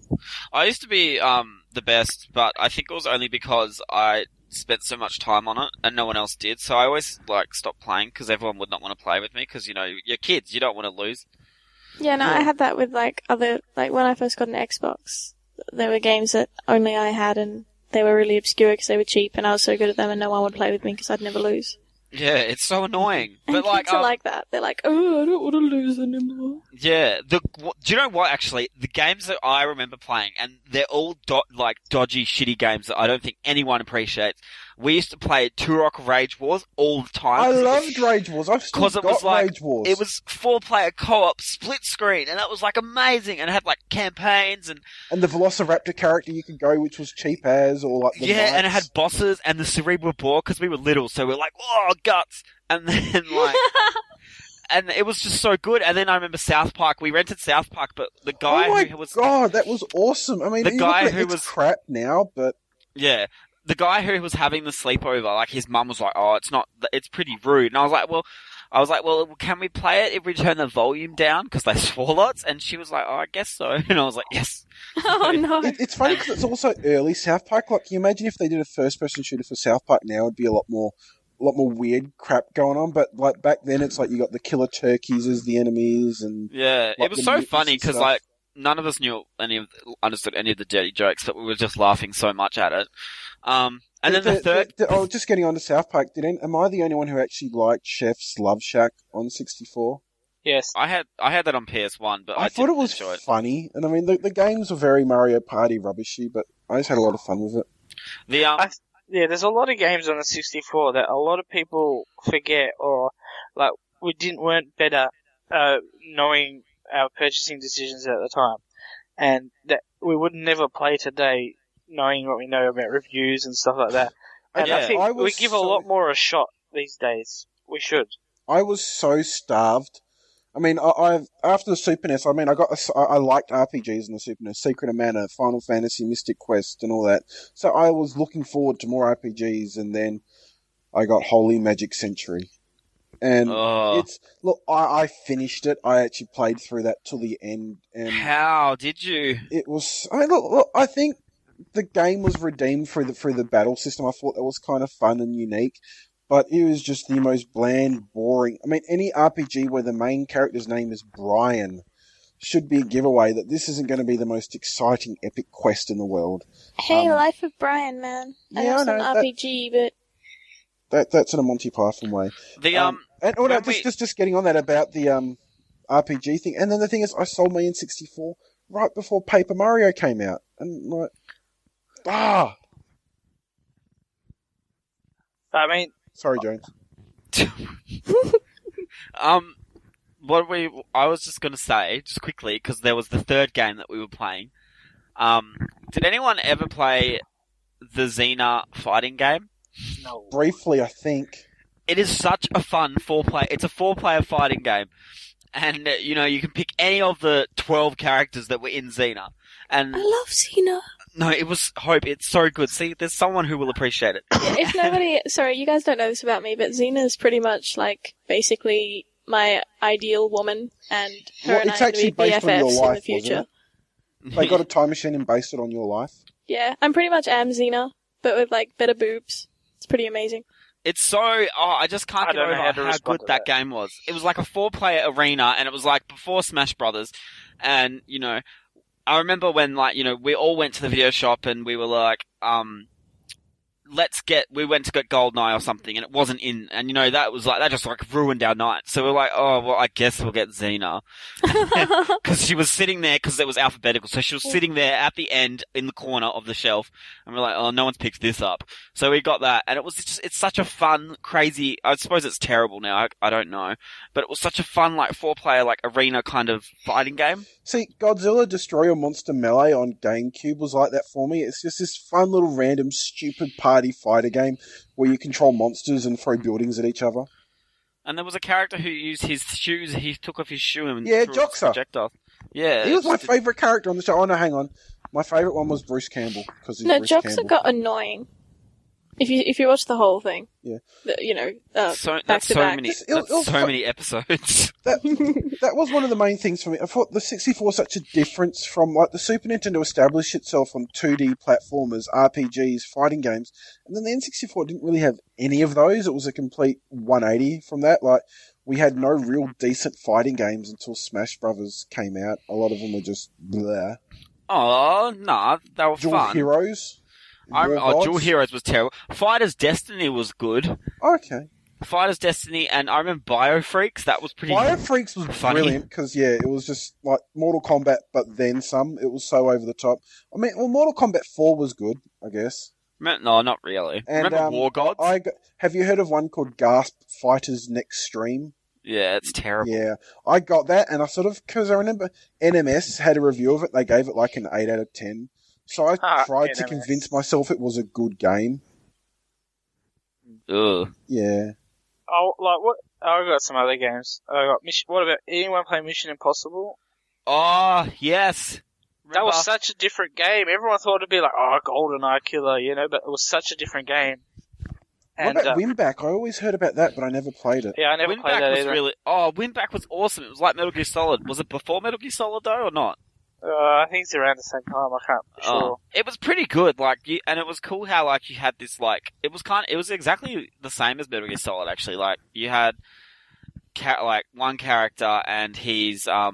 I used to be the best, but I think it was only because I spent so much time on it and no one else did. So I always like stopped playing because everyone would not want to play with me because, you know, you're kids, you don't want to lose. Yeah, no, I had that with like other, like when I first got an Xbox, there were games that only I had and they were really obscure because they were cheap and I was so good at them and no one would play with me because I'd never lose. Yeah, it's so annoying. And But like, kids are like that. They're like, oh, I don't want to lose anymore. yeah, do you know what? Actually, the games that I remember playing, and they're all dodgy, shitty games that I don't think anyone appreciates. We used to play Turok Rage Wars all the time. I loved Rage Wars. I've still Because it was got like, Rage Wars. it was 4-player co-op, split screen, and that was like amazing, and it had like campaigns and And the Velociraptor character you could go, which was cheap as, or like the yeah, and it knights. had bosses and the cerebral bore because we were little, so we were like, oh, guts, and then like. And it was just so good. And then I remember South Park. We rented South Park, but the guy oh my who was god, that was awesome. I mean, The you guy look at it, who it's was- crap now, but yeah, the guy who was having the sleepover, like his mum was like, "Oh, it's pretty rude." And I was like, well, can we play it if we turn the volume down because they swore lots? And she was like, "Oh, I guess so." And I was like, "Yes." Oh no. it's funny because it's also early South Park. Like, can you imagine if they did a first-person shooter for South Park now? It'd be a lot more weird crap going on. But like back then, it's like you got the killer turkeys as the enemies, and Yeah, like it was the so mutants funny and because stuff. like none of us understood any of the dirty jokes, but we were just laughing so much at it. And then the third, Oh, just getting on to South Park. Am I the only one who actually liked Chef's Love Shack on 64? yes. I had that on PS1, but I thought it didn't was enjoy it. funny, and I mean the games were very Mario Party rubbishy, but I just had a lot of fun with it. The Yeah, there's a lot of games on the 64 that a lot of people forget or, like, weren't better, knowing our purchasing decisions at the time, and that we would never play today, knowing what we know about reviews and stuff like that. And Yeah. I think we give a lot more a shot these days. We should. I was so starved. I mean, I after the Super NES, I mean, I liked RPGs in the Super NES, Secret of Mana, Final Fantasy, Mystic Quest, and all that. So I was looking forward to more RPGs, and then I got Holy Magic Century. And I finished it. I actually played through that till the end. And How did you? it was, I mean, look, I think the game was redeemed through the battle system. I thought that was kind of fun and unique. But it was just the most bland, boring. I mean, any RPG where the main character's name is Brian should be a giveaway that this isn't going to be the most exciting epic quest in the world. Hey, Life of Brian, man. I know it's an RPG, but that's in a Monty Python way. Just getting on that about the RPG thing, and then the thing is, I sold my N64 right before Paper Mario came out, and like, I mean, sorry, James. I was just going to say, just quickly, because there was the third game that we were playing. Did anyone ever play the Xena fighting game? no. Briefly, I think. It is such a fun it's a 4-player fighting game. And, you can pick any of the 12 characters that were in Xena. And I love Xena. no, it's so good. See, there's someone who will appreciate it. If nobody, sorry, you guys don't know this about me, but Xena is pretty much like basically my ideal woman, and her Well, and it's I actually are going to be based on your BFFs in life, the future. wasn't it? They got a time machine and based it on your life. Yeah, I'm pretty much Xena, but with like better boobs. It's pretty amazing. It's so... I just can't I get don't know over how to how respond good to that game was. It was like a 4-player arena, and it was like before Smash Brothers. And, I remember when, we all went to the video shop and we were like, we went to get GoldenEye or something, and it wasn't in, and that was like, that just like ruined our night. So we're like, oh, well, I guess we'll get Xena. Cause she was sitting there, cause it was alphabetical, so she was sitting there at the end in the corner of the shelf, and we're like, oh, no one's picked this up. So we got that, and it's such a fun, crazy, I suppose it's terrible now, I don't know, but it was such a fun, 4-player, arena kind of fighting game. See, Godzilla Destroyer Monster Melee on GameCube was like that for me. It's just this fun little random stupid party fighter game where you control monsters and throw buildings at each other. And there was a character who used his shoes, he took off his shoe and Yeah, threw a Joxer. projectile. Yeah. He was my favourite character on the show. Oh, no, hang on. My favourite one was Bruce Campbell. No, Bruce Joxer Campbell. got annoying. If you watch the whole thing. Yeah. That's back to back. so many episodes. That was one of the main things for me. I thought the 64 was such a difference from, the Super Nintendo established itself on 2D platformers, RPGs, fighting games, and then the N64 didn't really have any of those. It was a complete 180 from that. We had no real decent fighting games until Smash Brothers came out. A lot of them were just bleh. Oh, nah, they were Dual fun. Heroes. Dual Heroes was terrible. Fighters Destiny was good. Okay. Fighters Destiny, and I remember Biofreaks, that was pretty Biofreaks was funny. brilliant because, it was just like Mortal Kombat, but then some. It was so over the top. I mean, Mortal Kombat 4 was good, I guess. No, not really. And, remember War Gods? Have you heard of one called Gasp Fighters Next Stream? Yeah, it's terrible. Yeah, I got that, and because I remember NMS had a review of it. They gave it like an 8 out of 10. So I tried to convince myself it was a good game. Ugh. Yeah. Oh, what? I got some other games. I got What about anyone play Mission Impossible? Oh, yes. That was such a different game. Everyone thought it'd be like, GoldenEye Killer, but it was such a different game. And, what about Winback? I always heard about that, but I never played it. Yeah, I never played that either. Winback was awesome. It was like Metal Gear Solid. Was it before Metal Gear Solid though, or not? I think it's around the same time. I can't be sure. It was pretty good. And it was cool how you had this it was exactly the same as Metal Gear Solid actually. You had one character and he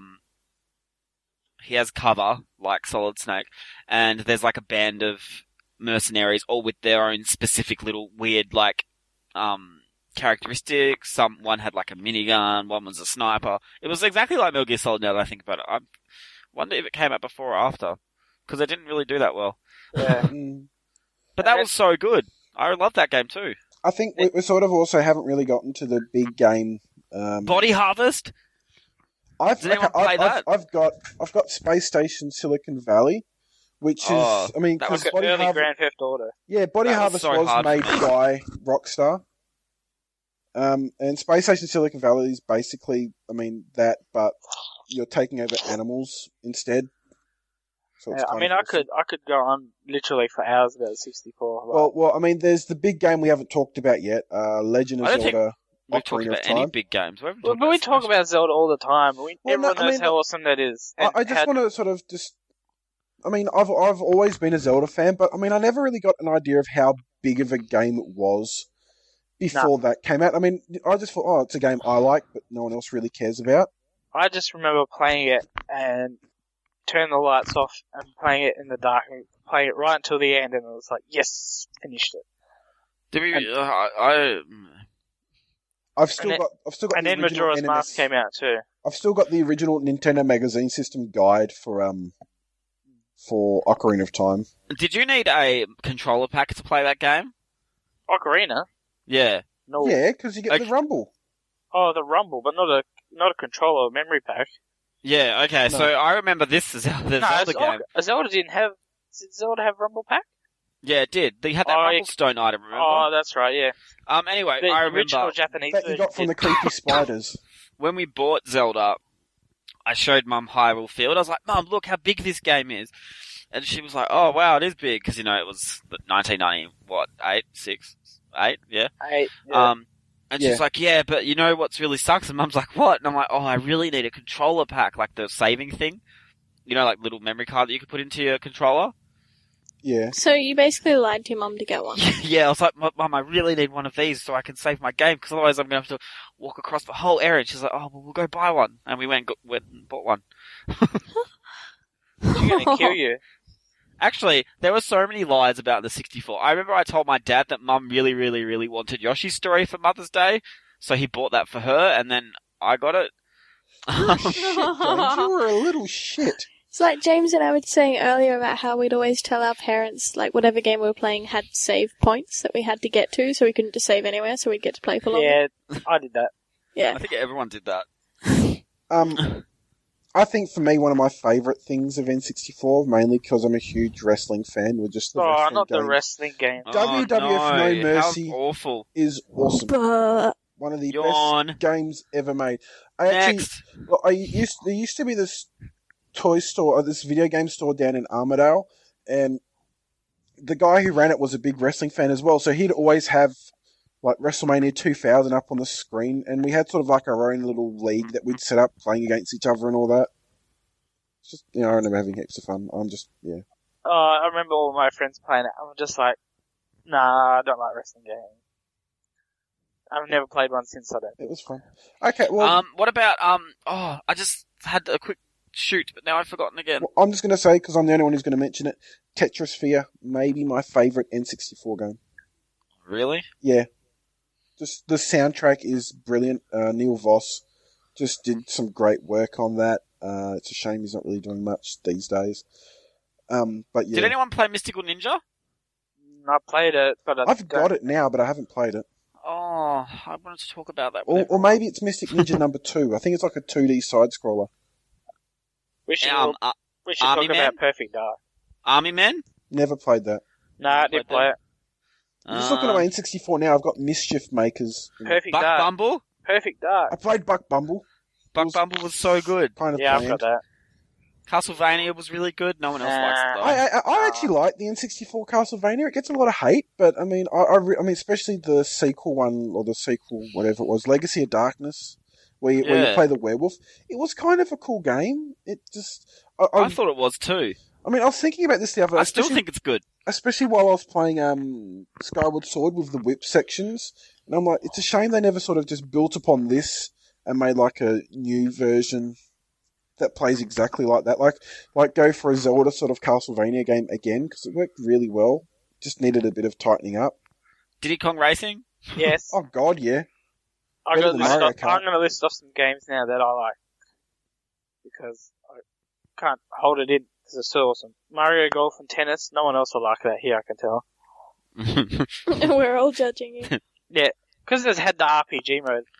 has cover like Solid Snake, and there's a band of mercenaries all with their own specific little weird characteristics. One had a minigun, one was a sniper. It was exactly like Metal Gear Solid now that I think about it. I wonder if it came out before or after, because it didn't really do that well. Yeah. But that was so good. I love that game too. I think we sort of also haven't really gotten to the big game. Body Harvest? I've Did anyone play that? I've got Space Station Silicon Valley, which is Oh, I mean that because was Like early Grand Theft Auto. Body That was Harvest so was hard for made me. by Rockstar. And Space Station Silicon Valley is basically, I mean, that, but you're taking over animals instead. So it's Yeah, I kind mean, of I awesome. could go on literally for hours about 64. Well, I mean, there's the big game we haven't talked about yet, Legend of I don't think Zelda: We've talked Ocarina of about any Time. big games. We haven't Well, talked but we about talk Smash. about Zelda all the time. Well, Everyone no, I knows mean, how awesome that is. I just want to sort of I mean, I've always been a Zelda fan, but I mean, I never really got an idea of how big of a game it was before that came out. I mean, I just thought, oh, it's a game I like, but no one else really cares about. I just remember playing it and turning the lights off and playing it in the dark and playing it right until the end, and it was like, yes, finished it. Did we? I've still got And the then original Majora's Mask NMS. came out too. I've still got the original Nintendo Magazine System guide for Ocarina of Time. Did you need a controller pack to play that game? Ocarina? Yeah. No. Yeah, because you get Okay. the Rumble. Oh, the Rumble, but not a controller memory pack. Yeah. Okay. No. So I remember this as the Zelda game. Zelda didn't have. Did Zelda have Rumble pack? Yeah, it did. They had that Oh, Rumble yeah. Stone item. Remember? Oh, that's right. Yeah. Anyway, The I original remember Japanese That you version got from the did. creepy spiders. when we bought Zelda. I showed Mum Hyrule Field. I was like, Mum, look how big this game is. And she was like, oh, wow, it is big. Because, it was 1990, what, 8, 6, 8, yeah? Yeah. And Yeah. she's like, yeah, but you know what's really sucks? And Mum's like, what? And I'm like, oh, I really need a controller pack, like the saving thing. Like little memory card that you could put into your controller. Yeah. So you basically lied to your mum to get one. Yeah, I was like, Mum, I really need one of these so I can save my game, because otherwise I'm going to have to walk across the whole area. And she's like, oh, well, we'll go buy one. And we went and bought one. She's gonna kill you. Actually, there were so many lies about the 64. I remember I told my dad that Mum really, really, really wanted Yoshi's Story for Mother's Day, so he bought that for her, and then I got it. Shit, James, you were a little shit. It's like James and I were saying earlier about how we'd always tell our parents, like, whatever game we were playing had save points that we had to get to, so we couldn't just save anywhere, so we'd get to play for longer. Yeah, I did that. Yeah. I think everyone did that. I think for me, one of my favourite things of N64, mainly because I'm a huge wrestling fan, were just the Oh, wrestling not games. the wrestling game. WWF No Mercy. How awful. Is awesome. But One of the Yawn. best games ever made. There used to be this toy store, or this video game store down in Armidale, and the guy who ran it was a big wrestling fan as well, so he'd always have like WrestleMania 2000 up on the screen, and we had sort of like our own little league that we'd set up playing against each other and all that. It's just, I remember having heaps of fun. I remember all my friends playing it. I'm just like, nah, I don't like wrestling games. I've never played one since I don't. It was fun. Okay, well, What about, I just had a quick shoot, but now I've forgotten again. well, I'm just going to say, because I'm the only one who's going to mention it, Tetrasphere, maybe my favourite N64 game. Really? Yeah. Just the soundtrack is brilliant. Neil Voss just did some great work on that. It's a shame he's not really doing much these days. But yeah, Did anyone play Mystical Ninja? I played it, but I've got it now, but I haven't played it. Oh, I wanted to talk about that. with Or maybe it's Mystic Ninja number 2. I think it's like a 2D side scroller. We should, everyone. we should Army talk Man? about Perfect Dark. Army Men? Never played that. Nah, I Never didn't played play it. I'm just looking at my N64 now. I've got Mischief Makers. Perfect Buck Dark. Bumble? Perfect Dark. I played Buck Bumble. Buck Bumble was so good. Kind of Yeah, I've bland. got that. Castlevania was really good. No one else likes it though. I actually like the N64 Castlevania. It gets a lot of hate, but I mean, I mean, especially the sequel one, or the sequel, whatever it was, Legacy of Darkness, where you play the werewolf. It was kind of a cool game. It just, I thought it was too. I mean, I was thinking about this the other day. I still think it's good. Especially while I was playing Skyward Sword with the whip sections, and I'm like, it's a shame they never sort of just built upon this and made like a new version that plays exactly like that. Like go for a Zelda sort of Castlevania game again, because it worked really well. Just needed a bit of tightening up. Diddy Kong Racing? Yes. Oh god, yeah. I'm better going than Mario to Kart. list off some games now that I like. Because I can't hold it in, because it's so awesome. Mario Golf and Tennis. No one else will like that here, I can tell. we're all judging you. Yeah, because it's had the RPG mode.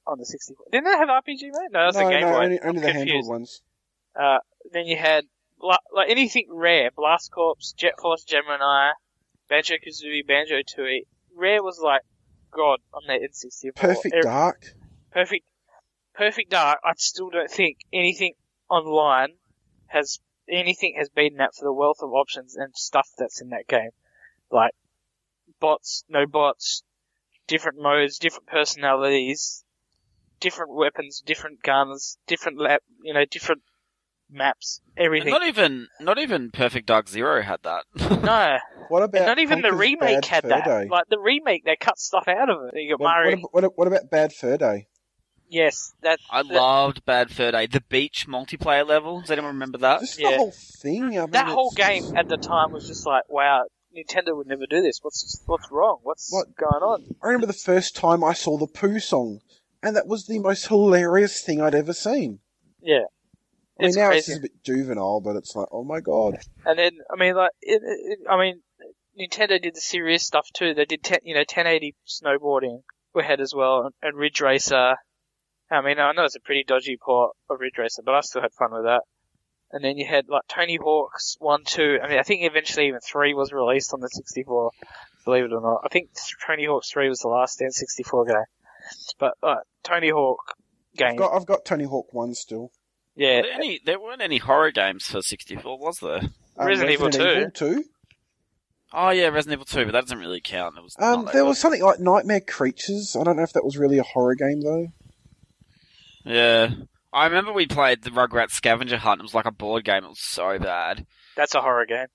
on the 64. Didn't they have RPG mode? No, that's a Game Boy. Only the handheld ones. Then you had like anything rare: Blast Corps, Jet Force Gemini, Banjo-Kazooie, Banjo-Tooie. Rare was like God on the N64. Perfect Dark. Perfect Dark. I still don't think anything online has beaten that for the wealth of options and stuff that's in that game. Like bots, no bots, different modes, different personalities, different weapons, different guns, different different maps, everything. And not even Perfect Dark Zero had that. No. What about and not even the Conker's remake Bad had Fur that. Day? Like the remake, they cut stuff out of it. You got Mario. What about Bad Fur Day? Yes, I loved Bad Fur Day. The beach multiplayer level. Does anyone remember that? Just the whole thing. I mean, that whole game at the time was just like, wow, Nintendo would never do this. What's wrong? What's going on? I remember the first time I saw the Pooh song, and that was the most hilarious thing I'd ever seen. Yeah. I mean, now crazy. it's just a bit juvenile, but it's like, oh my god. And then, I mean, Nintendo did the serious stuff too. They did 1080 snowboarding we had as well, and Ridge Racer. I mean, I know it's a pretty dodgy port of Ridge Racer, but I still had fun with that. And then you had like Tony Hawk's 1, 2. I mean, I think eventually even 3 was released on the 64. Believe it or not, I think Tony Hawk's 3 was the last N64 game. But Tony Hawk game. I've got Tony Hawk 1 still. Yeah. There weren't any horror games for 64, was there? Resident Evil 2. Oh yeah, Resident Evil 2, but that doesn't really count. It was there was something like Nightmare Creatures. I don't know if that was really a horror game though. Yeah. I remember we played the Rugrats Scavenger Hunt. It was like a board game. It was so bad. That's a horror game.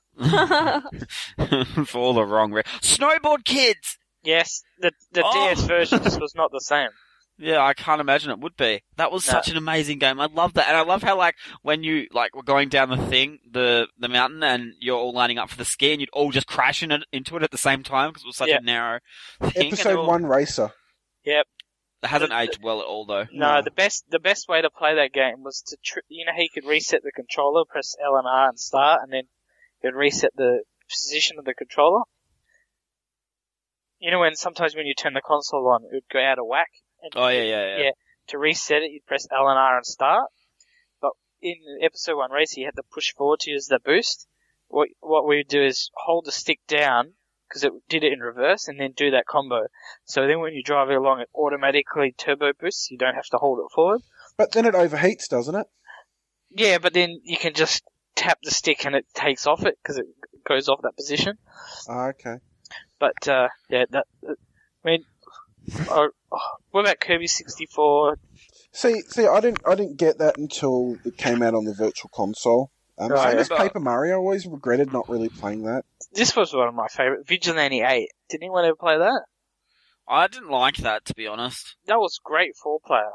For all the wrong Snowboard Kids! Yes, the DS version just was not the same. Yeah, I can't imagine it would be. That was such an amazing game. I love that. And I love how, like, when you, like, were going down the mountain and you're all lining up for the ski and you'd all just crash into it at the same time because it was such a narrow thing. Episode 1 Racer. Yep. It hasn't aged well at all, though. No, the best way to play that game was to, how you could reset the controller, press L and R and start, and then you'd reset the position of the controller. You know when sometimes when you turn the console on, it would go out of whack? Yeah. To reset it, you'd press L and R and start. But in episode 1 Racer, you had to push forward to use the boost. What we would do is hold the stick down, because it did it in reverse, and then do that combo. So then when you drive it along, it automatically turbo boosts. You don't have to hold it forward. But then it overheats, doesn't it? Yeah, but then you can just tap the stick and it takes off it, because it goes off that position. Okay. But, what about Kirby 64? See, I didn't get that until it came out on the Virtual Console. Same as Paper Mario, I always regretted not really playing that. This was one of my favourite. Vigilante 8. Did anyone ever play that? I didn't like that, to be honest. That was great 4-player.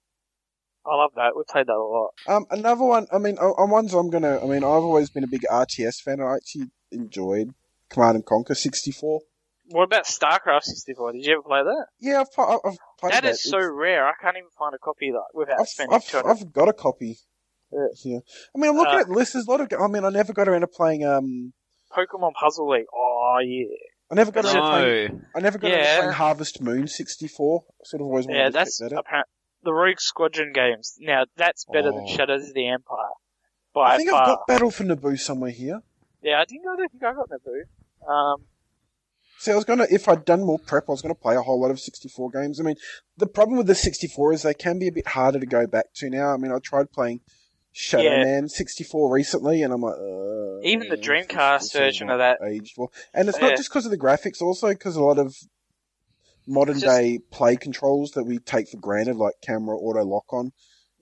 I love that. We played that a lot. Another one, I've always been a big RTS fan. I actually enjoyed Command & Conquer 64. What about StarCraft 64? Did you ever play that? Yeah, I've played that. That is so rare. I can't even find a copy of that without spending $200. I've got a copy. Yeah. I mean, I'm looking at the list. There's a lot of. I mean, I never got around to playing Pokemon Puzzle League. Oh yeah. I never got around to playing Harvest Moon 64. I sort of always wanted to that's check that out. the Rogue Squadron games. Now that's better than Shadows of the Empire. I think I've got Battle for Naboo somewhere here. Yeah, I think I got Naboo. See, if I'd done more prep, I was going to play a whole lot of 64 games. I mean, the problem with the 64 is they can be a bit harder to go back to now. I mean, I tried playing Shadow Man 64 recently, and I'm like, even the Dreamcast version of that aged well. And it's not just because of the graphics, also because a lot of modern day play controls that we take for granted, like camera auto lock on,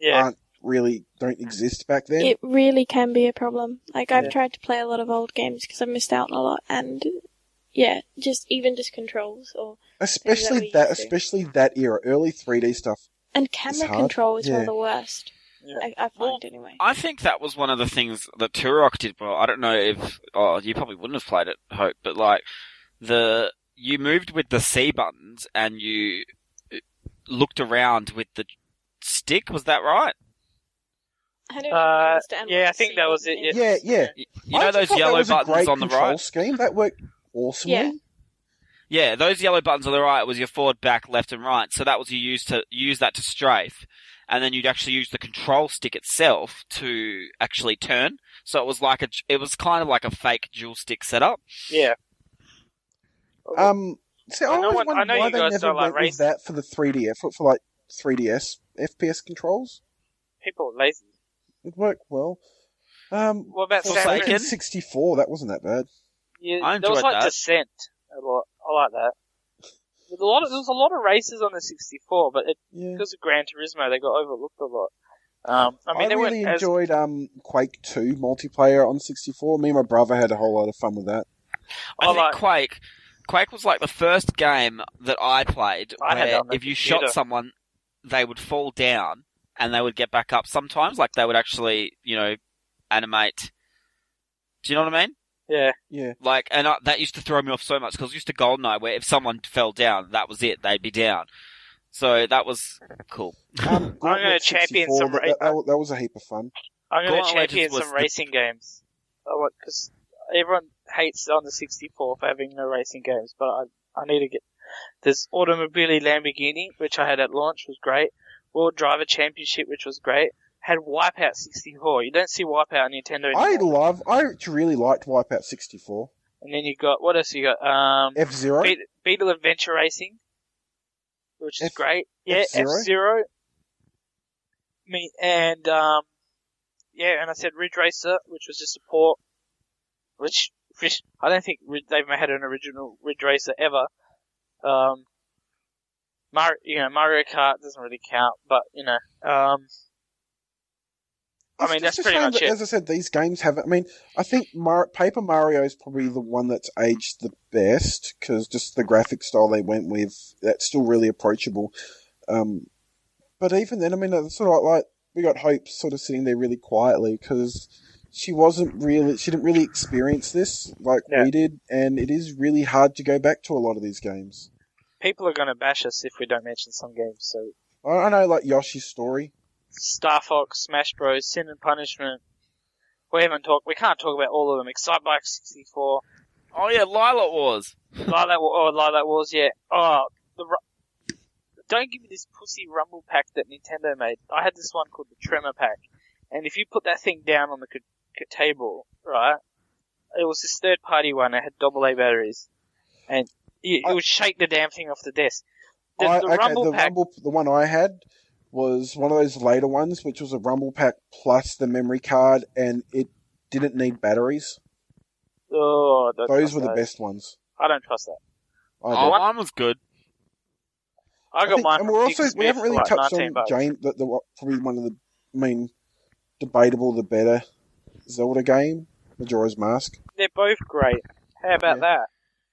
don't exist back then. It really can be a problem. Like I've tried to play a lot of old games because I've missed out on a lot, and just controls or especially that era, early 3D stuff. And camera control is one of the worst. Yeah. I find anyway. I think that was one of the things that Turok did well. I don't know if you probably wouldn't have played it, Hope, but like you moved with the C buttons and you looked around with the stick. Was that right? I don't understand. Yeah, I think that was it. Yeah. You know those yellow buttons on the right? Scheme that worked awesomely. Yeah, those yellow buttons on the right was your forward, back, left, and right. So that was you use that to strafe, and then you'd actually use the control stick itself to actually turn. So it was kind of like a fake dual stick setup. Yeah. See, I always wondered know why you they guys never don't like went with that for the 3DS, for like 3DS FPS controls. People are lazy. It worked well. What about Forsaken? 64, that wasn't that bad. Yeah, I there was enjoyed like that. Descent a lot. I like that. There was a lot of races on the 64, but because of Gran Turismo, they got overlooked a lot. I really enjoyed Quake 2 multiplayer on 64. Me and my brother had a whole lot of fun with that. I think Quake was like the first game that I played where if you shot someone, they would fall down and they would get back up. Sometimes, like they would actually, animate. Do you know what I mean? Yeah. Like, and that used to throw me off so much because I used to GoldenEye where if someone fell down, that was it. They'd be down. So that was cool. I'm going to champion some. That was a heap of fun. I'm going to champion some racing games. Because everyone hates on the 64 for having no racing games, but I need to get. There's Automobili Lamborghini, which I had at launch, was great. World Driver Championship, which was great. Had Wipeout 64. You don't see Wipeout on Nintendo anymore. I really liked Wipeout 64. And then you got, what else you got? F-Zero? Beetle Adventure Racing, which is great. Yeah, F-Zero. And I said Ridge Racer, which was just a port, which I don't think they've had an original Ridge Racer ever. Mario Kart doesn't really count, but, that's pretty much it. As I said, these games haven't. I mean, I think Paper Mario is probably the one that's aged the best because just the graphic style they went with, that's still really approachable. But even then, I mean, it's sort of like we got Hope sort of sitting there really quietly because she didn't really experience this like we did, and it is really hard to go back to a lot of these games. People are going to bash us if we don't mention some games. So I know, like Yoshi's Story. Star Fox, Smash Bros, Sin and Punishment. We can't talk about all of them. Excitebike 64. Oh yeah, Lilac Wars. Lilac Wars, yeah. Oh, don't give me this pussy rumble pack that Nintendo made. I had this one called the Tremor Pack. And if you put that thing down on the table, right, it was this third party one. It had AA batteries. And it would shake the damn thing off the desk. The one I had was one of those later ones, which was a rumble pack plus the memory card, and it didn't need batteries. Oh, those were the best ones. I don't trust that. Mine was good. I got mine. And we haven't really touched on James, probably one of the debatable, the better Zelda game, Majora's Mask. They're both great. How about that?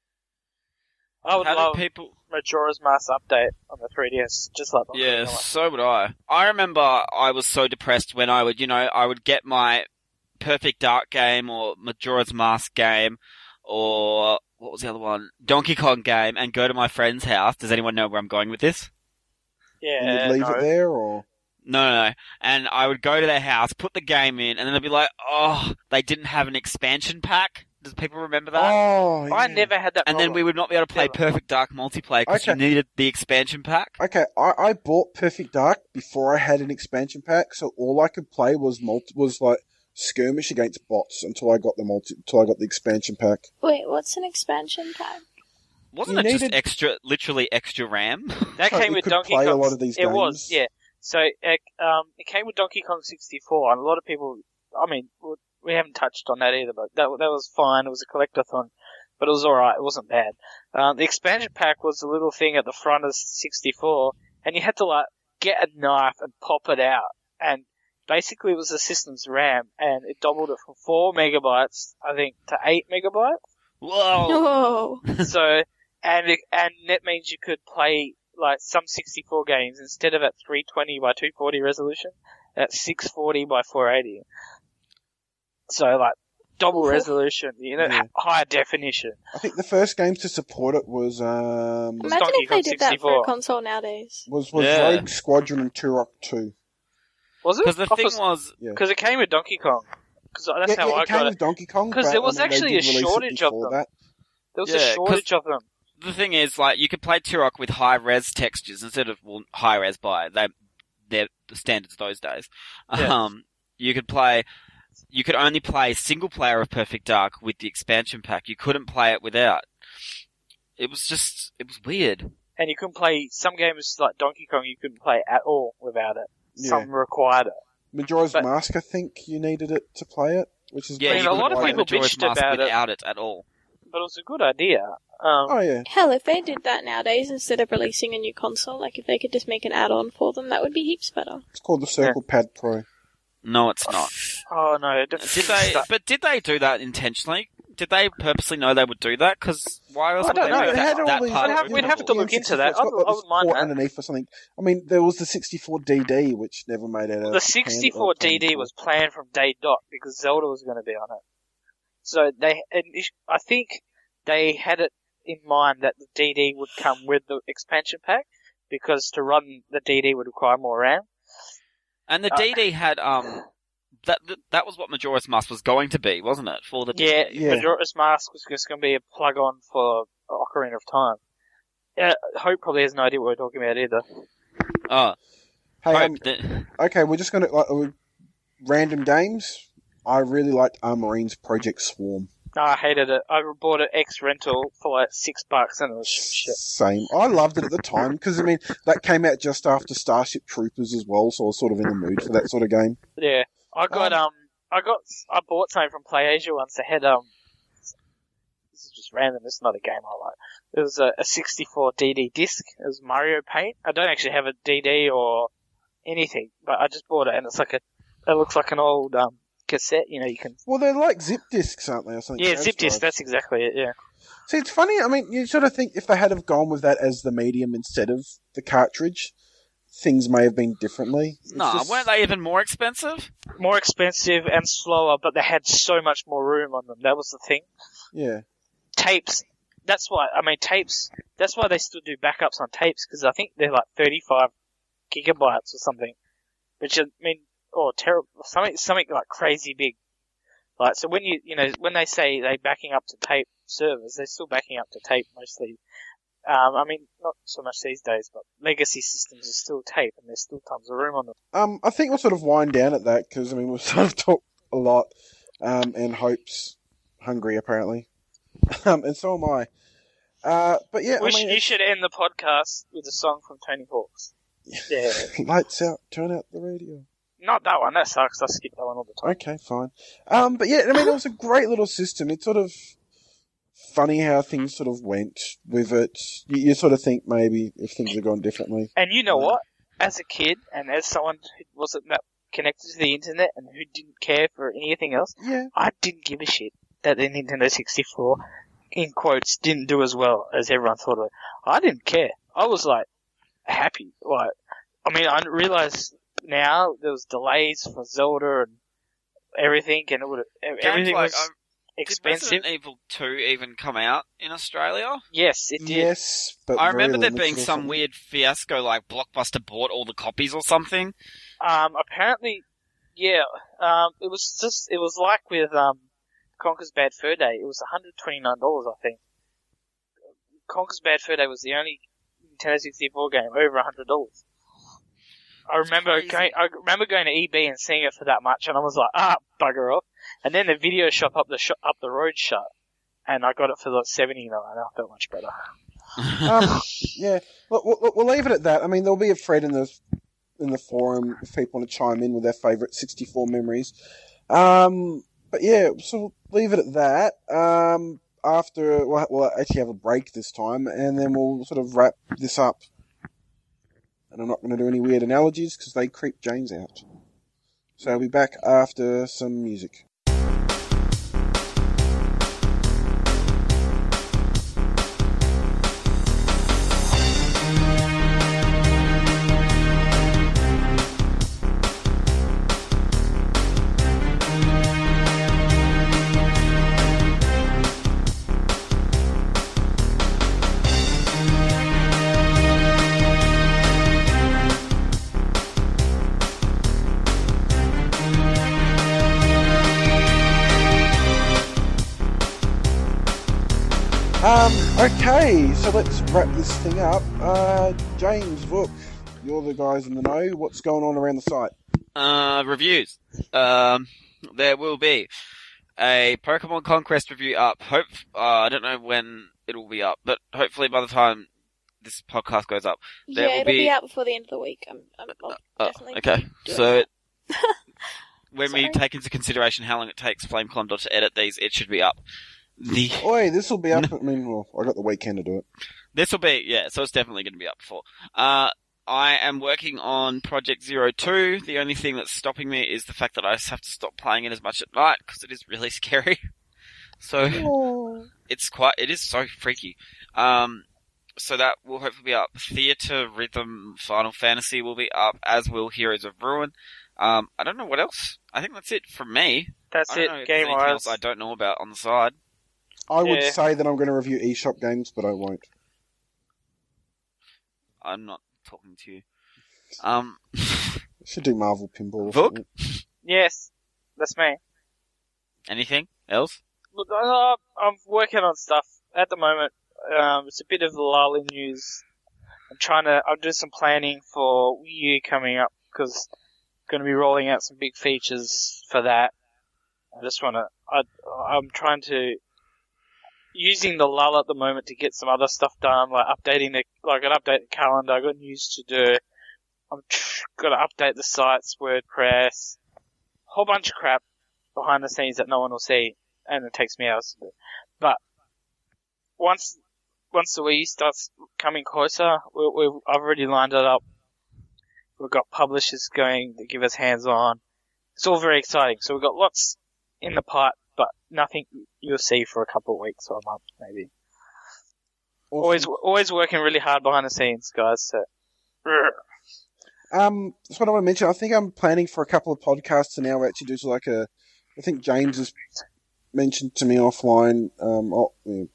I would love Majora's Mask update on the 3DS, just like that. Yeah, so would I. I remember I was so depressed when I would get my Perfect Dark game or Majora's Mask game or what was the other one? Donkey Kong game, and go to my friend's house. Does anyone know where I'm going with this? Yeah. And you'd leave it there, or? No. And I would go to their house, put the game in, and then they'd be like, oh, they didn't have an expansion pack. Does people remember that? Oh, yeah. I never had that problem. And then we would not be able to play Perfect Dark multiplayer because you needed the expansion pack. Okay, I bought Perfect Dark before I had an expansion pack, so all I could play was like skirmish against bots until I got the expansion pack. Wait, what's an expansion pack? Wasn't it just literally extra RAM? That came with Donkey Kong. A lot of these games. It was, yeah. So it came with Donkey Kong 64, and a lot of people. I mean, we haven't touched on that either, but that was fine. It was a collectathon, but it was alright. It wasn't bad. The expansion pack was a little thing at the front of 64, and you had to like get a knife and pop it out, and basically it was the system's RAM, and it doubled it from 4 megabytes, I think, to 8 megabytes. Whoa! So, and that means you could play like some 64 games instead of at 320 by 240 resolution, at 640 by 480. So like double resolution, higher definition. I think the first games to support it was Imagine Donkey if they Kong did 64. that for a console nowadays. Was Rogue Squadron and Turok 2. Was it? Because the thing was... Because it came with Donkey Kong. Because that's how I got it. It came with Donkey Kong. Because there was actually a shortage of them. There was a shortage of them. the thing is, like, you could play Turok with high-res textures instead of, well, high-res they're the standards those days. Yeah. You could only play single player of Perfect Dark with the expansion pack. You couldn't play it without. It was weird. And you couldn't play some games like Donkey Kong. You couldn't play at all without it. Yeah. Some required it. Majora's Mask, I think you needed it to play it, which is Yeah, I mean, you a lot couldn't of play people Majora's bitched Mask about it. without it at all. But it was a good idea. Oh yeah, Hell, if they did that nowadays instead of releasing a new console, like if they could just make an add-on for them, that would be heaps better. it's called the Circle Pad Pro. No, it's not. Oh no! Did they do that intentionally? Did they purposely know they would do that? Because why else I would don't they know. make They had all that these- part? We'd have to look into that. It's got, I wouldn't mind port that. underneath or something. I mean, there was the 64 DD, which never made it. The 64 DD was planned from day dot because Zelda was going to be on it. So I think they had it in mind that the DD would come with the expansion pack because to run the DD would require more RAM. And the DD had that was what Majora's Mask was going to be, wasn't it? For the Yeah. Majora's Mask was just going to be a plug-on for Ocarina of Time. Hope probably has no idea what we're talking about either. Oh, Hey, Hope. okay, we're just gonna random games. I really liked Armorine's Project Swarm. No, I hated it. I bought an X rental for like $6 and it was shit. Same. I loved it at the time because I mean that came out just after Starship Troopers as well, so I was sort of in the mood for that sort of game. Yeah, I bought something from PlayAsia once. They had this is just random. It's not a game I like. It was a 64 DD disc. It was Mario Paint. I don't actually have a DD or anything, but I just bought it, and it looks like an old cassette. You know, you can. Well, they're like zip discs, aren't they? Or something? Yeah, zip disc. That's exactly it. Yeah. See, it's funny. I mean, you sort of think if they had have gone with that as the medium instead of the cartridge, things may have been differently. Weren't they even more expensive? More expensive and slower, but they had so much more room on them. That was the thing. Yeah. Tapes. That's why they still do backups on tapes, because I think they're like 35 gigabytes or something. Which, I mean, terrible. Something like crazy big. Like, so when when they say they're backing up to tape servers, they're still backing up to tape mostly. I mean, not so much these days, but legacy systems are still tape, and there's still tons of room on them. I think we'll sort of wind down at that, because, I mean, we've sort of talked a lot, and Hope's hungry, apparently. And so am I. But yeah, You should end the podcast with a song from Tony Hawk's. Yeah. Lights out, turn out the radio. Not that one, that sucks. I skip that one all the time. Okay, fine. But yeah, I mean, it was a great little system. It's sort of funny how things sort of went with it. You sort of think maybe if things had gone differently. And you know what? As a kid, and as someone who wasn't that connected to the internet and who didn't care for anything else, Yeah. I didn't give a shit that the Nintendo 64, in quotes, didn't do as well as everyone thought of it. I didn't care. I was like, happy. Like, I mean, I realize now there was delays for Zelda and everything, and everything was expensive. Did Resident Evil 2 even come out in Australia? Yes, it did. Yes, but I remember there very being limited or some something. weird fiasco, like Blockbuster bought all the copies or something. Apparently, yeah. It was like with Conker's Bad Fur Day. It was $129, I think. Conker's Bad Fur Day was the only Nintendo 64 game over $100. I remember going to EB and seeing it for that much, and I was like, bugger off. And then the video shop up the road shut, and I got it for like $79. I felt much better. Yeah, we'll leave it at that. I mean, there'll be a thread in the forum if people want to chime in with their favourite 64 memories. But yeah, so we'll leave it at that. After we'll actually have a break this time, and then we'll sort of wrap this up. And I'm not going to do any weird analogies because they creep James out. So I'll be back after some music. Okay, so let's wrap this thing up. James, Vuk, you're the guys in the know. What's going on around the site? Reviews. There will be a Pokemon Conquest review up. I don't know when it will be up, but hopefully by the time this podcast goes up, it'll be out before the end of the week. I'll definitely okay. do So it. when we take into consideration how long it takes Flamecon to edit these, it should be up. Oi, this will be up. I got the weekend to do it. This will be, so it's definitely going to be up before. I am working on Project 02. The only thing that's stopping me is the fact that I just have to stop playing it as much at night because it is really scary. So it is so freaky. So that will hopefully be up. Theatre, Rhythm, Final Fantasy will be up, as will Heroes of Ruin. I don't know what else. I think that's it from me. That's it, game-wise. I don't know about on the side. I would say that I'm going to review eShop games, but I won't. I'm not talking to you. Should do Marvel Pinball. Vuk? Yes, that's me. Anything else? Look, I'm working on stuff at the moment. It's a bit of a lull in news. I'm doing some planning for Wii U coming up because I'm going to be rolling out some big features for that. I'm trying to, using the lull at the moment to get some other stuff done, like an update the calendar. I got news to do. I'm got to update the sites, WordPress, a whole bunch of crap behind the scenes that no one will see, and it takes me hours to do. But once the Wii starts coming closer, I've already lined it up. We've got publishers going to give us hands-on. It's all very exciting. So we've got lots in the pipe, but nothing you'll see for a couple of weeks or a month, maybe. Awesome. Always working really hard behind the scenes, guys. So. That's what I want to mention. I think I'm planning for a couple of podcasts now. We actually do I think James has mentioned to me offline, on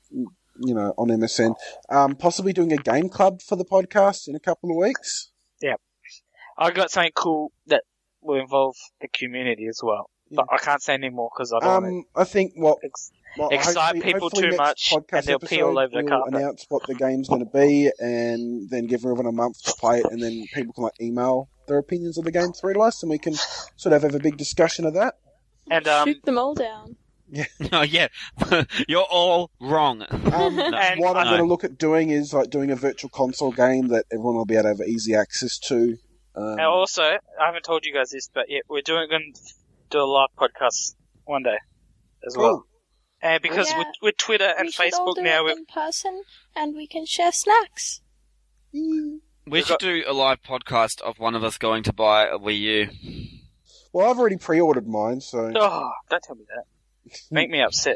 MSN, possibly doing a game club for the podcast in a couple of weeks. Yeah. I got something cool that will involve the community as well. But I can't say any more because I don't want I think excite people too much and they'll pee all over the carpet. We'll announce what the game's going to be and then give everyone a month to play it, and then people can email their opinions of the game through to us, and we can sort of have a big discussion of that. And shoot them all down. Yeah. Oh, yeah. You're all wrong. What I'm going to look at doing is doing a virtual console game that everyone will be able to have easy access to. And also, I haven't told you guys this, but we're going to do a live podcast one day as well. And because with Twitter and Facebook now, we're in person and we can share snacks. We should do a live podcast of one of us going to buy a Wii U. Well, I've already pre-ordered mine, so... Oh, don't tell me that. Make me upset.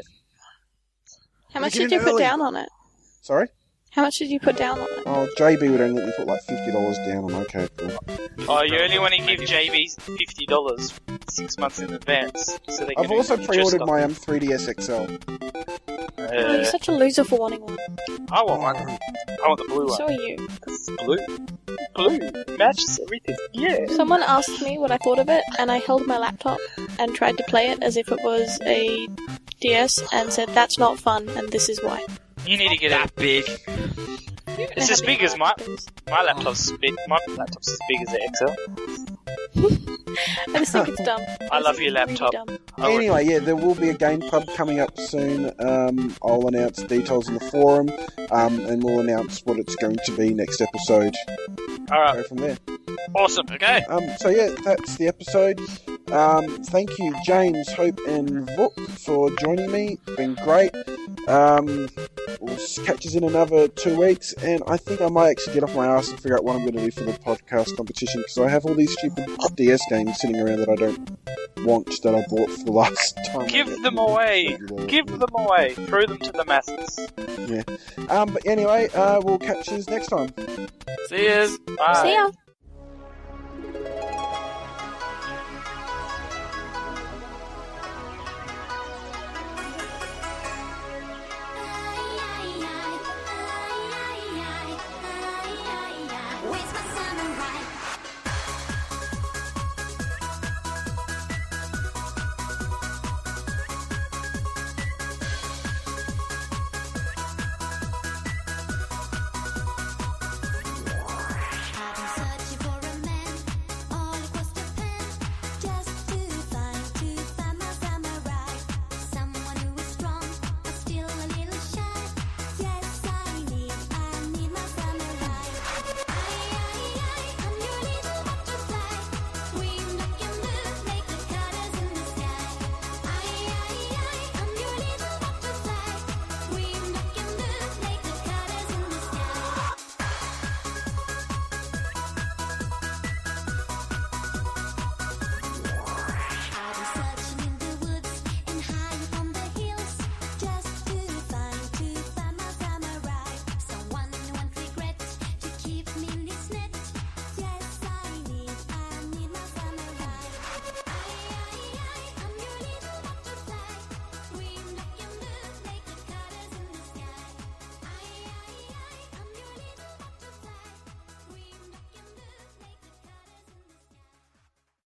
How much did you put down on it? Sorry? How much did you put down on it? Oh, JB would only let me put like $50 down on okay, cool. Oh, you only want to give JB $50 6 months in advance. So they can I've also pre-ordered my 3DS XL. You're such a loser for wanting one. I want one. I want the blue one. So are you. Because it's blue. Blue. Matches everything. Yeah. Someone asked me what I thought of it, and I held my laptop and tried to play it as if it was a DS and said, that's not fun, and this is why. You need to get that big. It's as big as my laptop's big. My laptop's as big as the XL. I just think it's dumb. I love your laptop. Really anyway, there will be a game club coming up soon. I'll announce details in the forum, and we'll announce what it's going to be next episode. Alright. Go from there. Awesome. Okay. So that's the episode. Thank you, James, Hope, and Vuk for joining me. It's been great. We'll catch us in another 2 weeks, and I think I might actually get off my ass and figure out what I'm going to do for the podcast competition, because I have all these stupid DS games sitting around that I don't want, that I bought for the last time. Give them away! Give them away! Throw them to the masses. Yeah. But anyway, we'll catch you next time. See yous! Bye. See ya!